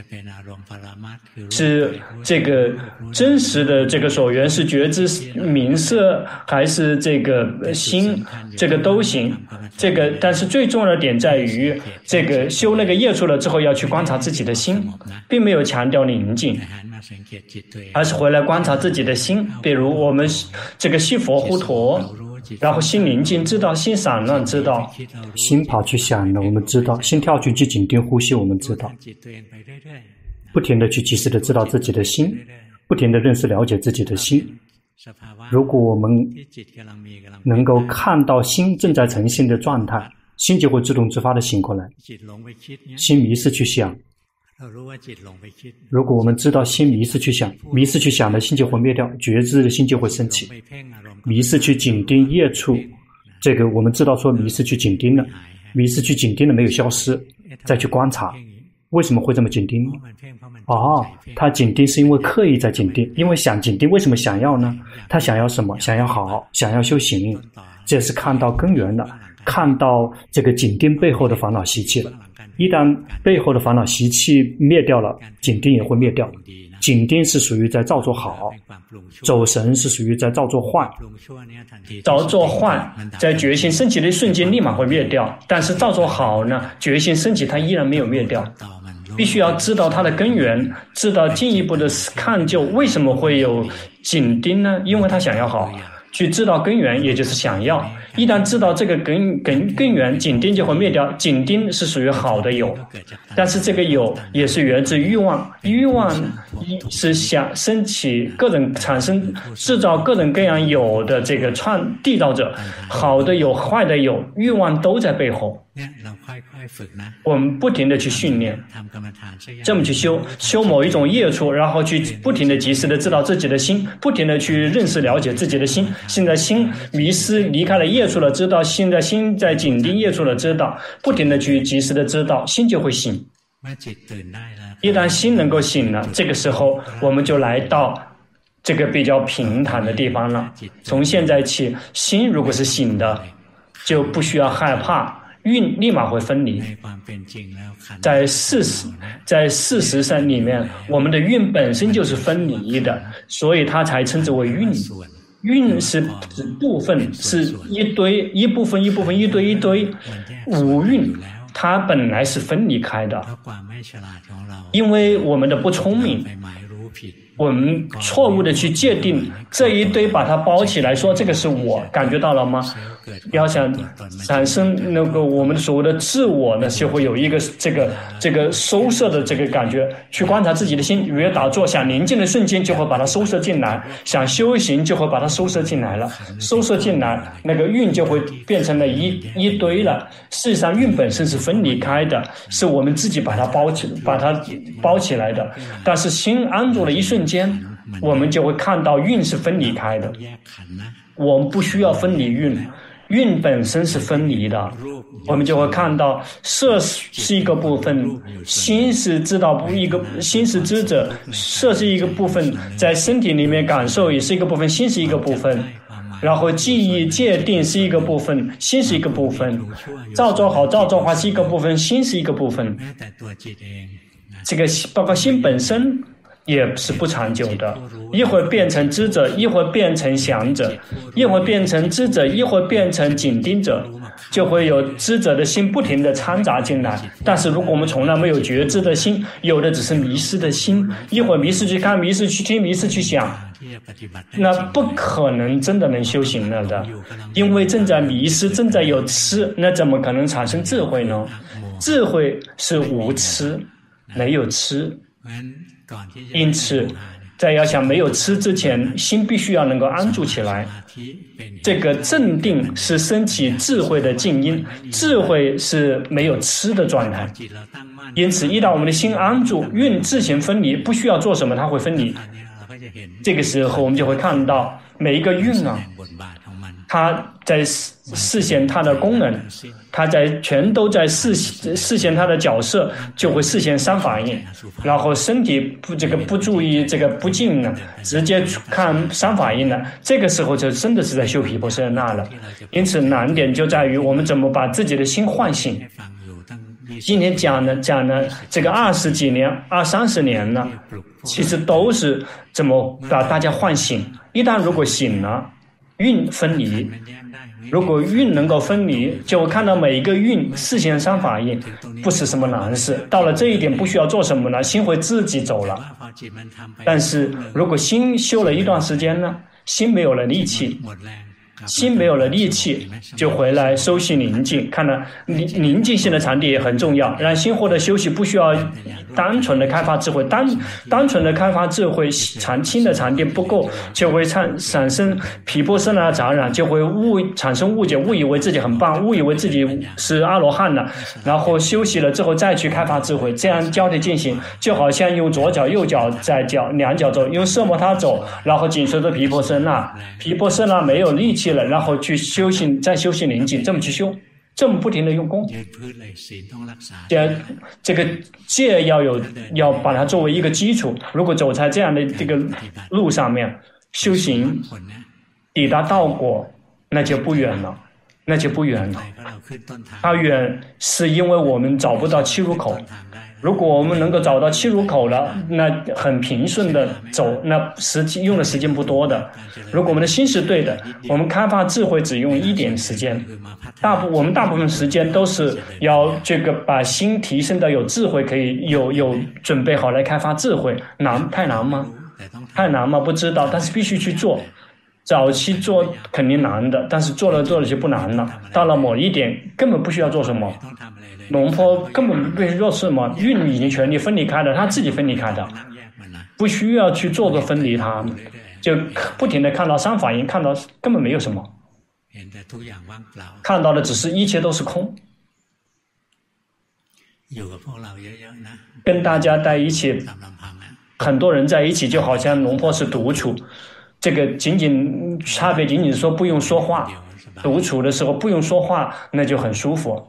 是这个真实的这个所缘，是觉知名色还是这个心，这个都行。这个但是最重要的点在于，这个修那个业处了之后要去观察自己的心，并没有强调宁静，而是回来观察自己的心。比如我们这个西佛呼陀，然后心宁静知道，心散乱知道， 心跑去想了我们知道，心跳去去紧盯呼吸我们知道，不停地去及时地知道自己的心，不停地认识了解自己的心。如果我们能够看到心正在呈现的状态，心就会自动自发地醒过来。心迷失去想，如果我们知道心迷失去想，迷失去想的心就会灭掉，觉知的心就会升起。迷失去紧盯业处，这个我们知道说迷失去紧盯了，迷失去紧盯了没有消失，再去观察为什么会这么紧盯。哦，他紧盯是因为刻意在紧盯，因为想紧盯。为什么想要呢？他想要什么？想要好，想要修行，这是看到根源了，看到这个紧盯背后的烦恼习气了。一旦背后的烦恼习气灭掉了，紧盯也会灭掉。紧盯是属于在造作好，走神是属于在造作坏。造作坏在决心升起的一瞬间立马会灭掉，但是造作好呢，决心升起它依然没有灭掉。必须要知道它的根源，知道进一步的看究为什么会有紧盯呢？因为他想要好，去知道根源，也就是想要。一旦知道这个根根根源，紧盯就会灭掉。紧盯是属于好的有，但是这个有也是源自欲望，欲望是想升起各种产生制造各种各样有的这个创缔造者，好的有坏的有，欲望都在背后。我们不停地去训练，这么去修修某一种业处，然后去不停地及时地知道自己的心，不停地去认识了解自己的心。现在心迷失离开了业处了，知道现在心在紧盯业处了，知道不停地去及时地知道，心就会醒。一旦心能够醒了，这个时候我们就来到这个比较平坦的地方了。从现在起，心如果是醒的，就不需要害怕，运立马会分离。在事实在事实上里面，我们的运本身就是分离的，所以它才称之为运。运是指部分，是一堆一部分一部分一堆一堆，五运它本来是分离开的。因为我们的不聪明， 我们错误的去界定这一堆，把它包起来说这个是我，感觉到了吗？要想产生那个我们所谓的自我呢，就会有一个这个这个收摄的这个感觉，去观察自己的心。越打坐想宁静的瞬间，就会把它收摄进来；想修行，就会把它收摄进来了。收摄进来，那个蕴就会变成了一一堆了。事实上，蕴本身是分离开的，是我们自己把它包起把它包起来的。但是心安住了一瞬间，我们就会看到蕴是分离开的。我们不需要分离蕴，蕴本身是分离的。我们就会看到色是一个部分，心是知道不一个，心是知者，色是一个部分，在身体里面感受也是一个部分，心是一个部分。然后记忆界定是一个部分，心是一个部分。造作好造作坏是一个部分，心是一个部分。这个包括心本身也是不长久的，一会儿变成知者，一会儿变成想者，一会儿变成知者，一会儿变成紧盯者，就会有知者的心不停地掺杂进来。但是如果我们从来没有觉知的心，有的只是迷失的心，一会儿迷失去看，迷失去听，迷失去想，那不可能真的能修行了的，因为正在迷失，正在有痴，那怎么可能产生智慧呢？智慧是无痴，没有痴。因此在要想没有痴之前，心必须要能够安住起来。这个镇定是升起智慧的静音，智慧是没有痴的状态。因此一旦我们的心安住，蕴自行分离，不需要做什么它会分离。这个时候我们就会看到每一个蕴啊，它在实现它的功能，它在全都在实实现它的角色，就会实现三法印。然后身体不这个不注意这个不净呢，直接看三法印了，这个时候就真的是在修毗婆舍那了。因此难点就在于我们怎么把自己的心唤醒。今天讲的讲的这个二十几年、二三十年呢，其实都是怎么把大家唤醒。一旦如果醒了，蕴分离，如果蕴能够分离，就会看到每一个蕴示现三法印，不是什么难事。到了这一点，不需要做什么了，心会自己走了。但是如果心修了一段时间呢，心没有了力气，心没有了力气，就回来收息宁静。看了宁宁静性的禅定也很重要，让心获得休息，不需要单纯的开发智慧，单单纯的开发智慧，禅心的禅定不够，就会产产生毗婆舍那杂染，就会误产生误解，误以为自己很棒，误以为自己是阿罗汉了，然后休息了之后再去开发智慧，这样交替进行，就好像用左脚右脚在脚两脚走，用色摩他走，然后紧随着毗婆舍那，毗婆舍那没有力气了，然后去修行，再修行宁静，这么去修，这么不停的用功。这这个戒要有，要把它作为一个基础。如果走在这样的这个路上面修行，抵达道果，那就不远了，那就不远了。它远是因为我们找不到七入口。如果我们能够找到七入口了，那很平顺的走，那时间用的时间不多的。如果我们的心是对的，我们开发智慧只用一点时间。大部我们大部分时间都是要这个把心提升到有智慧，可以有有准备好来开发智慧。难太难吗？太难吗？不知道，但是必须去做。早期做肯定难的，但是做了做了就不难了。到了某一点，根本不需要做什么。龙坡根本不需要做什么，蕴已经全力分离开了，他自己分离开的，不需要去做个分离它，就不停的看到三法印，看到根本没有什么，看到的只是一切都是空。跟大家在一起，很多人在一起，就好像龙坡是独处，这个仅仅差别仅仅说不用说话，独处的时候不用说话，那就很舒服。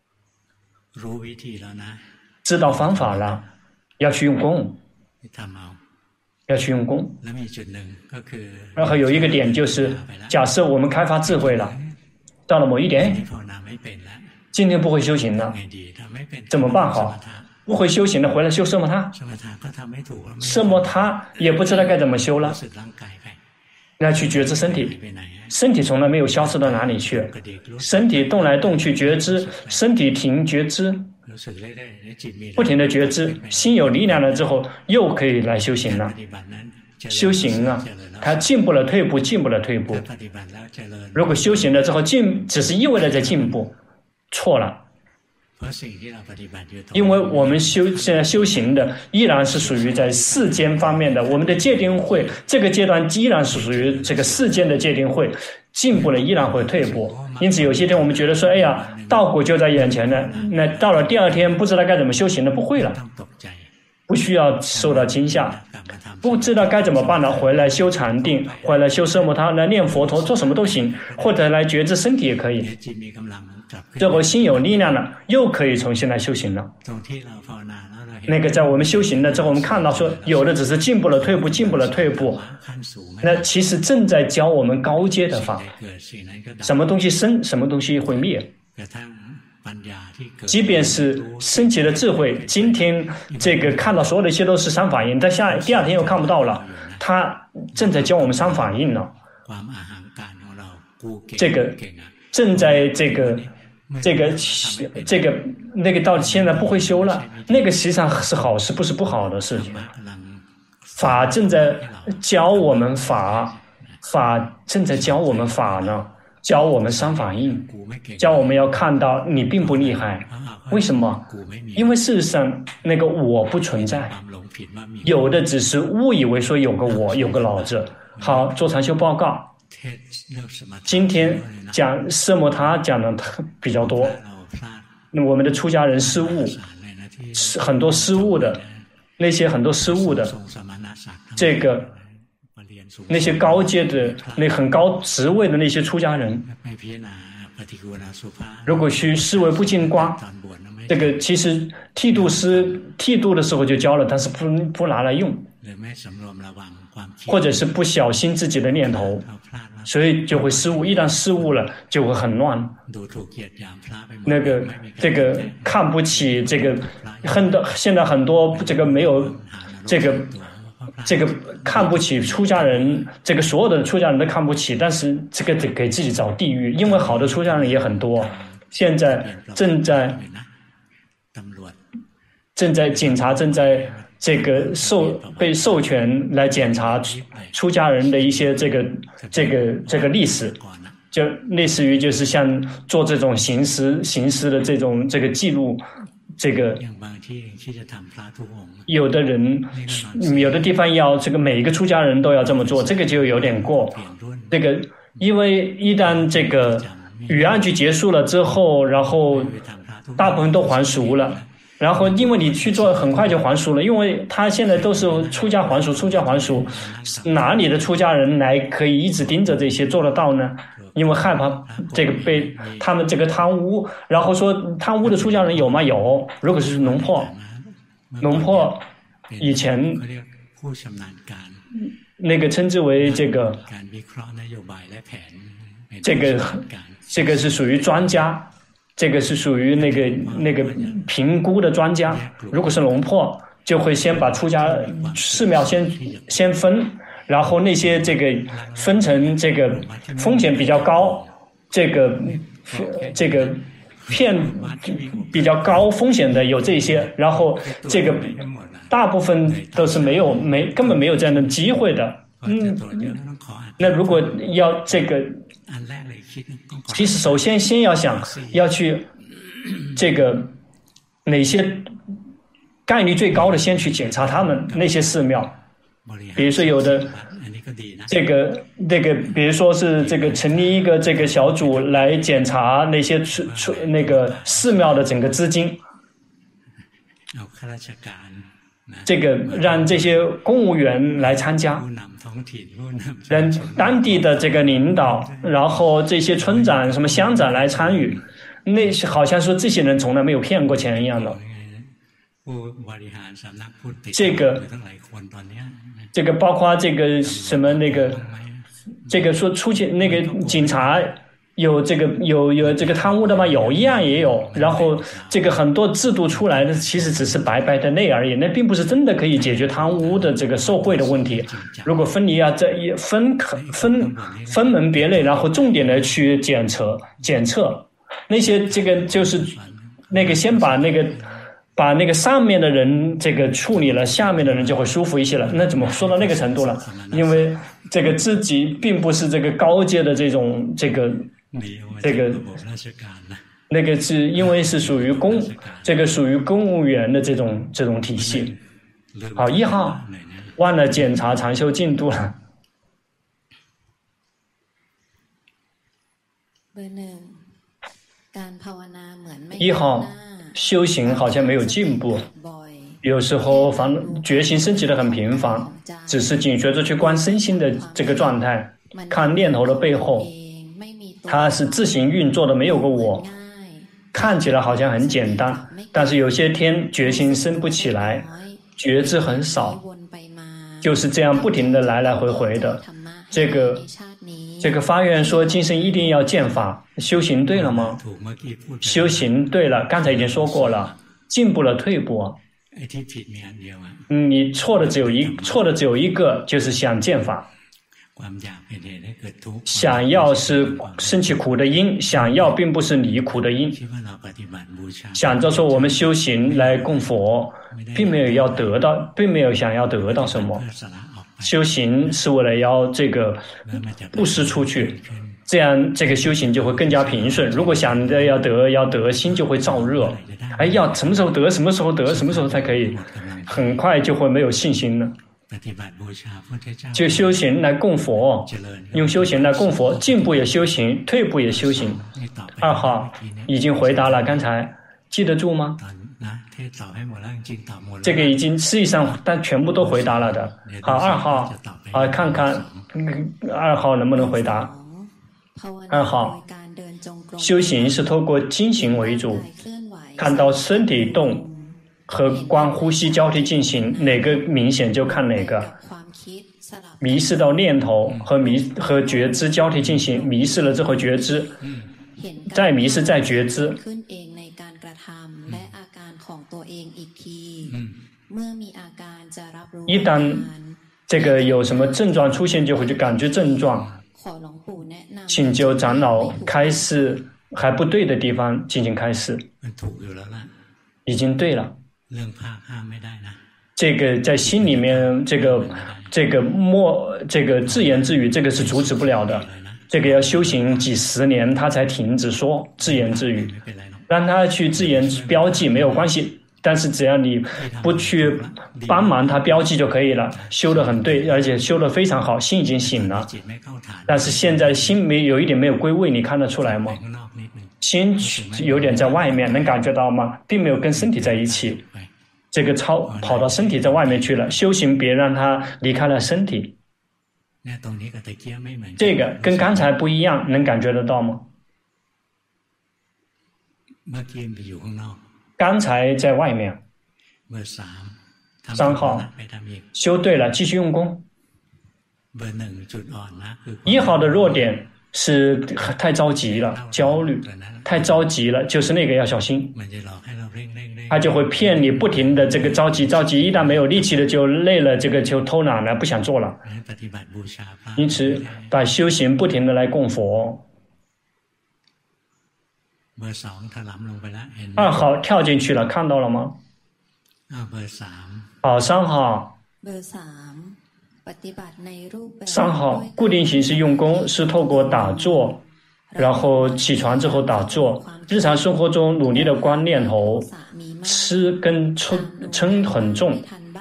知道方法了，要去用功，要去用功。然后有一个点就是，假设我们开发智慧了，到了某一点，今天不会修行了，怎么办好？不会修行的回来修奢摩他，奢摩他也不知道该怎么修了，要去觉知身体，身体从来没有消失到哪里去，身体动来动去觉知，身体停觉知，不停的觉知，心有力量了之后又可以来修行了。 修行啊，他进步了退步，进步了退步。如果修行了之后进，只是意味着在进步，错了。因为我们修现在修行的依然是属于在世间方面的，我们的戒定慧这个阶段依然是属于这个世间的戒定慧，进步了依然会退步。因此有些天我们觉得说，哎呀，道果就在眼前了，那到了第二天不知道该怎么修行了，不会了，不需要受到惊吓，不知道该怎么办了，回来修禅定，回来修奢摩他，来念佛陀，做什么都行，或者来觉知身体也可以。这会心有力量了，又可以重新来修行了。那个在我们修行了之后，我们看到说，有的只是进步了退步，进步了退步，那其实正在教我们高阶的法。什么东西生，什么东西会灭。即便是升起的智慧，今天这个看到所有的一切都是三法印，但下第二天又看不到了，他正在教我们三法印了。这个正在这个这个这个那个到现在不会修了，那个实际上是好事，不是不好的事情。法正在教我们法，法正在教我们法呢，教我们三法印，教我们要看到你并不厉害。为什么？因为事实上那个我不存在，有的只是误以为说有个我，有个老子。好，做禅修报告。今天讲奢摩他讲的比较多，那我们的出家人失误，很多失误的，那些很多失误的，这个那些高阶的、那很高职位的那些出家人，如果去视为不净光，这个其实剃度师剃度的时候就教了，但是不不拿来用，或者是不小心自己的念头。所以就会失误，一旦失误了，就会很乱。那个这个看不起这个很多，现在很多这个没有这个这个看不起出家人，这个所有的出家人都看不起，但是这个得给自己找地狱，因为好的出家人也很多。现在正在正在警察正在。这个授被授权来检查出家人的一些这个这个这个历史，就类似于就是像做这种刑事刑事的这种这个记录，这个有的人有的地方要这个每一个出家人都要这么做，这个就有点过。这个因为一旦这个雨案局结束了之后，然后大部分都还俗了。然后因为你去做很快就还俗了，因为他现在都是出家还俗，出家还俗，哪里的出家人来可以一直盯着这些做得到呢？因为害怕这个被他们这个贪污，然后说贪污的出家人有吗？有。如果是龙婆，龙婆以前那个称之为这个这个这个是属于专家。这个是属于那个那个评估的专家，如果是龙婆，就会先把出家寺庙先先分，然后那些这个分成这个风险比较高，这个这个骗比较高风险的有这些，然后这个大部分都是没有没根本没有这样的机会的。嗯，那如果要这个。其实首先先要想要去这个哪些概率最高的先去检查他们那些寺庙，比如说有的这个这个比如说是这个成立一个这个小组来检查那些出出那个寺庙的整个资金，这个让这些公务员来参加，让当地的这个领导，然后这些村长、什么乡长来参与，那好像说这些人从来没有骗过钱一样的。这个，这个包括这个什么那个，这个说出去那个警察。有这个有有这个贪污的吗？有，一样也有。然后这个很多制度出来的，其实只是白白的内而已，那并不是真的可以解决贪污的这个受贿的问题。如果分离啊，这一分分分门别类，然后重点的去检测检测那些这个就是那个先把那个把那个上面的人这个处理了，下面的人就会舒服一些了。那怎么说到那个程度了？因为这个自己并不是这个高阶的这种这个这个那个是因为是属于公这个属于公务员的这种这种体系。好，一号忘了检查禅修进度了。一号修行好像没有进步，有时候反觉醒升级的很频繁，只是紧随着去观身心的这个状态，看念头的背后，它是自行运作的，没有个我，看起来好像很简单，但是有些天决心升不起来，觉知很少，就是这样不停的来来回回的。这个这个发愿说今生一定要见法，修行对了吗？修行对了，刚才已经说过了，进步了退步。嗯，你错的只有一错的只有一个，就是想见法。想要是升起苦的因，想要并不是离苦的因。想着说我们修行来供佛，并没有要得到，并没有想要得到什么。修行是为了要这个布施出去，这样这个修行就会更加平顺。如果想着要得要得，心就会燥热。哎，要什么时候得，什么时候得，什么时候才可以，很快就会没有信心了。就修行来供佛，用修行来供佛，进步也修行，退步也修行。二号已经回答了，刚才记得住吗？这个已经实际上但全部都回答了的。好，二号啊，看看二号能不能回答。二号修行是透过精行为主，看到身体动和观呼吸交替进行，哪个明显就看哪个。迷失到念头和迷和觉知交替进行，迷失了之后觉知，再迷失再觉知。一旦这个有什么症状出现，就会去感觉症状。请求长老开示还不对的地方进行开示。已经对了。这个在心里面，这个这个默这个自言自语，这个是阻止不了的。这个要修行几十年，他才停止说自言自语。让他去自言标记没有关系，但是只要你不去帮忙他标记就可以了。修得很对，而且修得非常好，心已经醒了。但是现在心没有一点没有归位，你看得出来吗？心有点在外面，能感觉到吗？并没有跟身体在一起。这个超跑到身体在外面去了，修行别让他离开了身体。这个跟刚才不一样，能感觉得到吗？刚才在外面。三号修对了，继续用功。一号的弱点是太着急了，焦虑，太着急了，就是那个要小心。他就会骗你，不停的这个着急着急，一旦没有力气了就累了，这个就偷懒了，不想做了。因此把修行不停的来供佛。二号跳进去了，看到了吗？好，三号。三号固定形式用功是透过打坐，然后起床之后打坐，日常生活中努力的观念头，吃跟嗔嗔很重。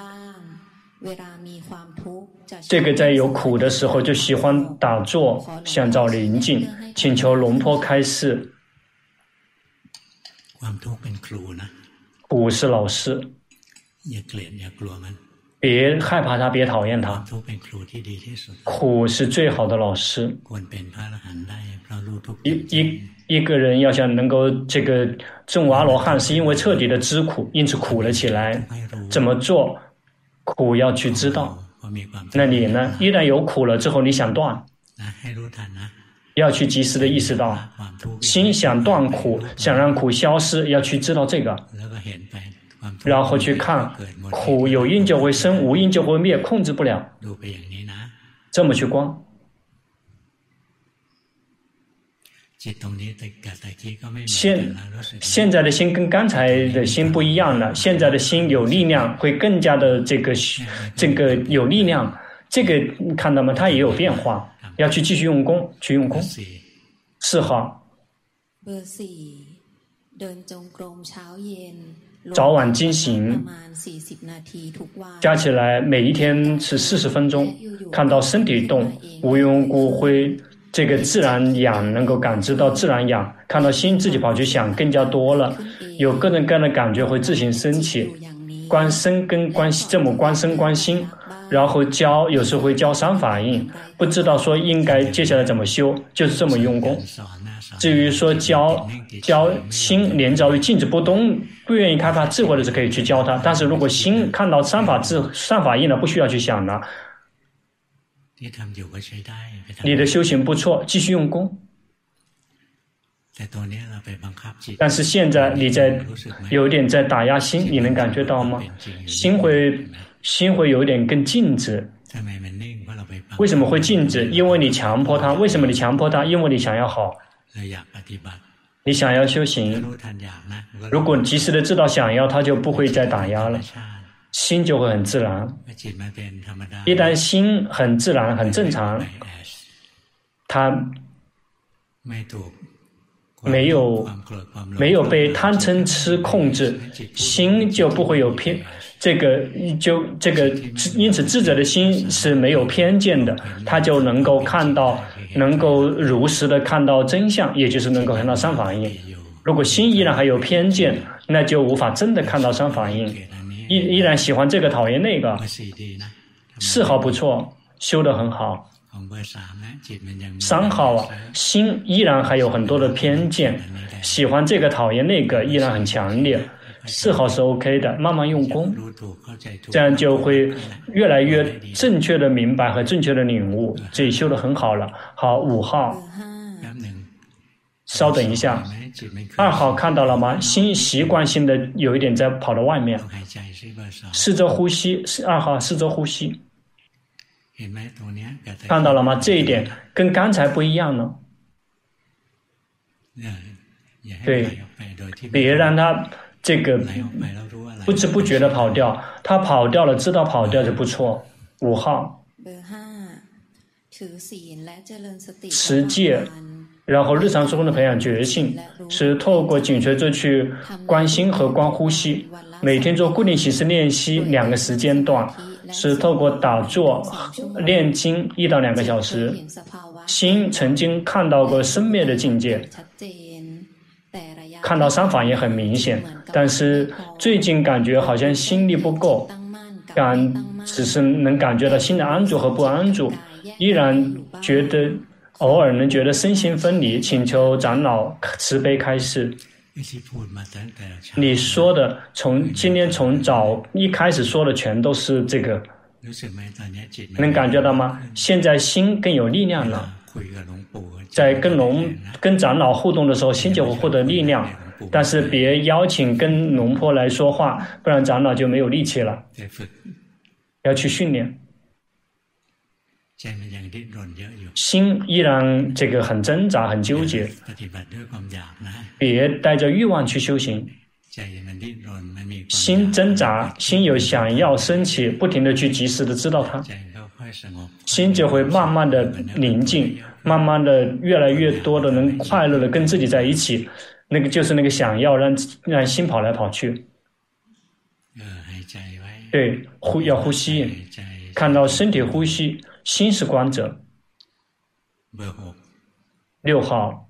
这个在有苦的时候就喜欢打坐，想找宁静，请求龙婆开示。苦是老师，别害怕他，别讨厌他。苦是最好的老师。一一一个人要想能够这个证阿罗汉，是因为彻底的知苦，因此苦了起来。怎么做？苦要去知道。那你呢？一旦有苦了之后，你想断，要去及时的意识到，心想断苦，想让苦消失，要去知道这个。然后去看苦有因就会生，无因就会灭，控制不了。这么去观。 现现在的心跟刚才的心不一样了，现在的心有力量，会更加的这个这个有力量。这个你看到吗？它也有变化，要去继续用功，去用功。四号，早晚经行，加起来每一天是四十分钟。看到身体动，无缘无故会这个自然痒，能够感知到自然痒。看到心自己跑去想，更加多了，有各种各样的感觉会自行升起。观身跟观这么观身观心，然后教有时候会教三法印，不知道说应该接下来怎么修，就是这么用功。至于说教教心连着于静止不动，不愿意开发智慧的是可以去教他，但是如果心看到三法智三法印了，不需要去想了。你的修行不错，继续用功。但是现在你在有点在打压心，你能感觉到吗？心会心会有点更静止。为什么会静止？因为你强迫它。为什么你强迫它？因为你想要好，你想要修行。如果及时的知道想要，它就不会再打压了，心就会很自然。一旦心很自然很正常，它没有没有被贪嗔痴控制，心就不会有偏这个就这个因此智者的心是没有偏见的，他就能够看到能够如实的看到真相，也就是能够看到三法印。如果心依然还有偏见，那就无法真的看到三法印，依依然喜欢这个讨厌那个。四号不错，修得很好。三号啊，心依然还有很多的偏见，喜欢这个讨厌那个，依然很强烈。四号是 OK 的，慢慢用功，这样就会越来越正确的明白和正确的领悟，这里修得很好了。好，五号，稍等一下，二号看到了吗？心习惯性的有一点在跑到外面，试着呼吸，是二号试着呼吸。看到了吗？这一点跟刚才不一样了。对，别让他这个不知不觉的跑掉，他跑掉了，知道跑掉就不错。五号，持戒，然后日常生活的培养觉性，是透过紧随着去观心和观呼吸，每天做固定形式练习两个时间段。是透过打坐练经一到两个小时，心曾经看到过生灭的境界，看到三法也很明显，但是最近感觉好像心力不够，感只是能感觉到心的安住和不安住，依然觉得偶尔能觉得身心分离，请求长老慈悲开示。你说的从今天从早一开始说的全都是这个，能感觉到吗？现在心更有力量了，在跟龙跟长老互动的时候，心就会获得力量，但是别邀请跟龙婆来说话，不然长老就没有力气了，要去训练。心依然这个很挣扎很纠结，别带着欲望去修行。心挣扎，心有想要升起，不停的去及时的知道它，心就会慢慢的宁静，慢慢的越来越多的能快乐的跟自己在一起，那个就是那个想要让让心跑来跑去。对，呼要呼吸，看到身体呼吸，心是观者。六号，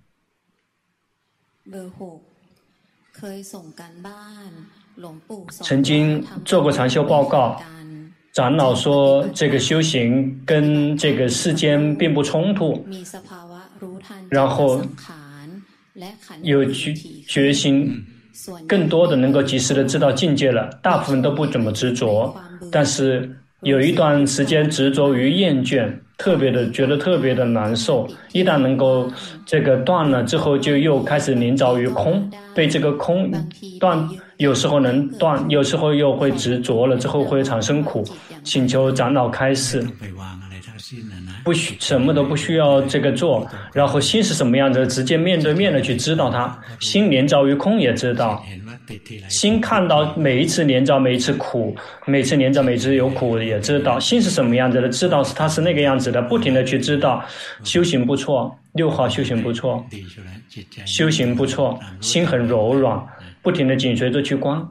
曾经做过禅修报告，长老说这个修行跟这个世间并不冲突，然后有决决心更多的能够及时的知道境界了，大部分都不怎么执着，但是有一段时间执着于厌倦，特别的觉得特别的难受，一旦能够这个断了之后，就又开始临着于空，被这个空断，有时候能断，有时候又会执着了之后会产生苦，请求长老开示。 不需什么都不需要这个做，然后心是什么样子，直接面对面的去知道它。心连着于空也知道，心看到每一次连着每一次苦，每次连着每次有苦也知道，心是什么样子的，知道它是那个样子的，不停的去知道。修行不错，六号修行不错，修行不错，心很柔软，不停的紧随着去观。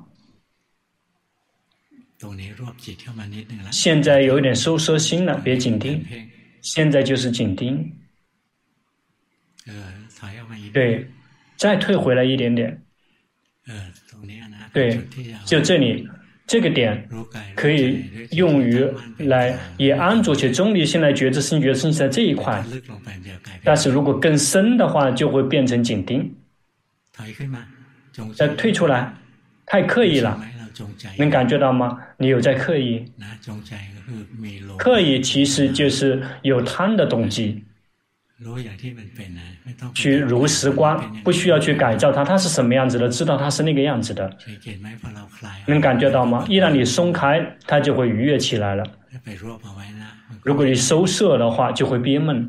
现在有一点收摄心了，别紧盯。现在就是紧盯。对，再退回来一点点。对，就这里这个点可以用于来以安住且中立心来觉知心觉心在这一块。但是如果更深的话，就会变成紧盯。再退出来，太刻意了。能感觉到吗？你有在刻意？刻意其实就是有贪的动机，去如实观，不需要去改造它，它是什么样子的，知道它是那个样子的。能感觉到吗？一旦你松开，它就会愉悦起来了。如果你收摄的话，就会憋闷。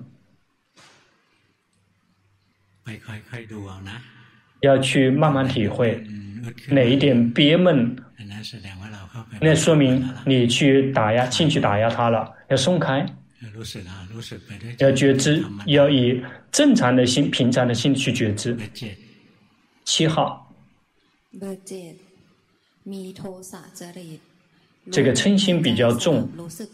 要去慢慢体会哪一点憋闷，那说明你去打压，进去打压它了，要松开，要觉知，要以正常的心、平常的心去觉知。七号，这个嗔心比较重，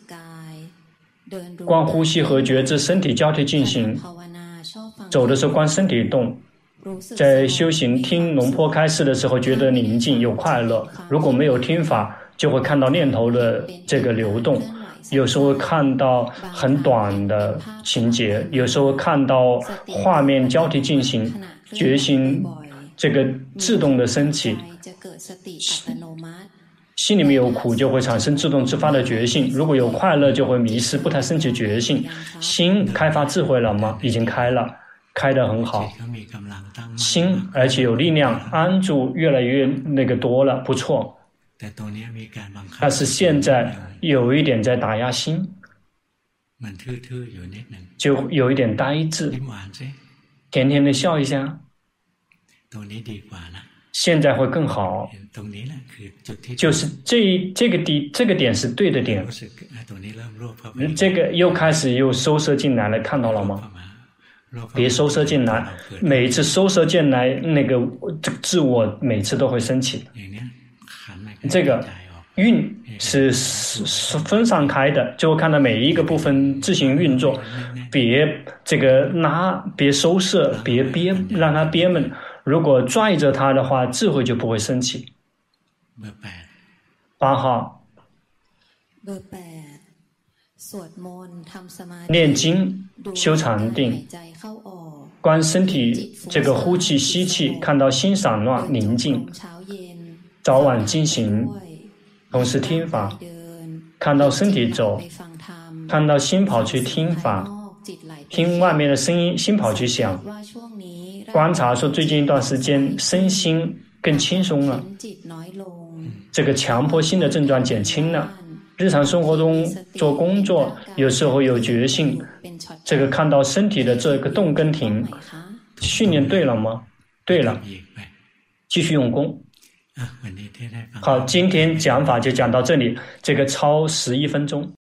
观呼吸和觉知身体交替进行，走的时候观身体动。在修行听龙坡开示的时候觉得宁静有快乐，如果没有听法就会看到念头的这个流动，有时候看到很短的情节，有时候看到画面交替进行，觉心这个自动的升起，心里面有苦就会产生自动自发的觉性，如果有快乐就会迷失，不太升起觉性。心开发智慧了吗？已经开了，开得很好，心而且有力量，安住越来越那个多了，不错。但是现在有一点在打压心，就有一点呆滞，甜甜的笑一下，现在会更好。就是这这个地这个点是对的点，这个又开始又收摄进来了，看到了吗？别收摄进来，每一次收摄进来，那个自我每次都会升起。这个运是是分散开的，就会看到每一个部分自行运作，别这个拉，别收摄，别憋，让它憋闷。如果拽着它的话，智慧就不会升起。八号。念经修禅定，观身体这个呼气吸气，看到心散乱宁静，早晚进行，同时听法，看到身体走，看到心跑去听法，听外面的声音，心跑去想，观察说最近一段时间身心更轻松了，这个强迫性的症状减轻了。日常生活中做工作，有时候有觉性，这个看到身体的这个动跟停，训练对了吗？对了，继续用功。好，今天讲法就讲到这里，这个超十一分钟。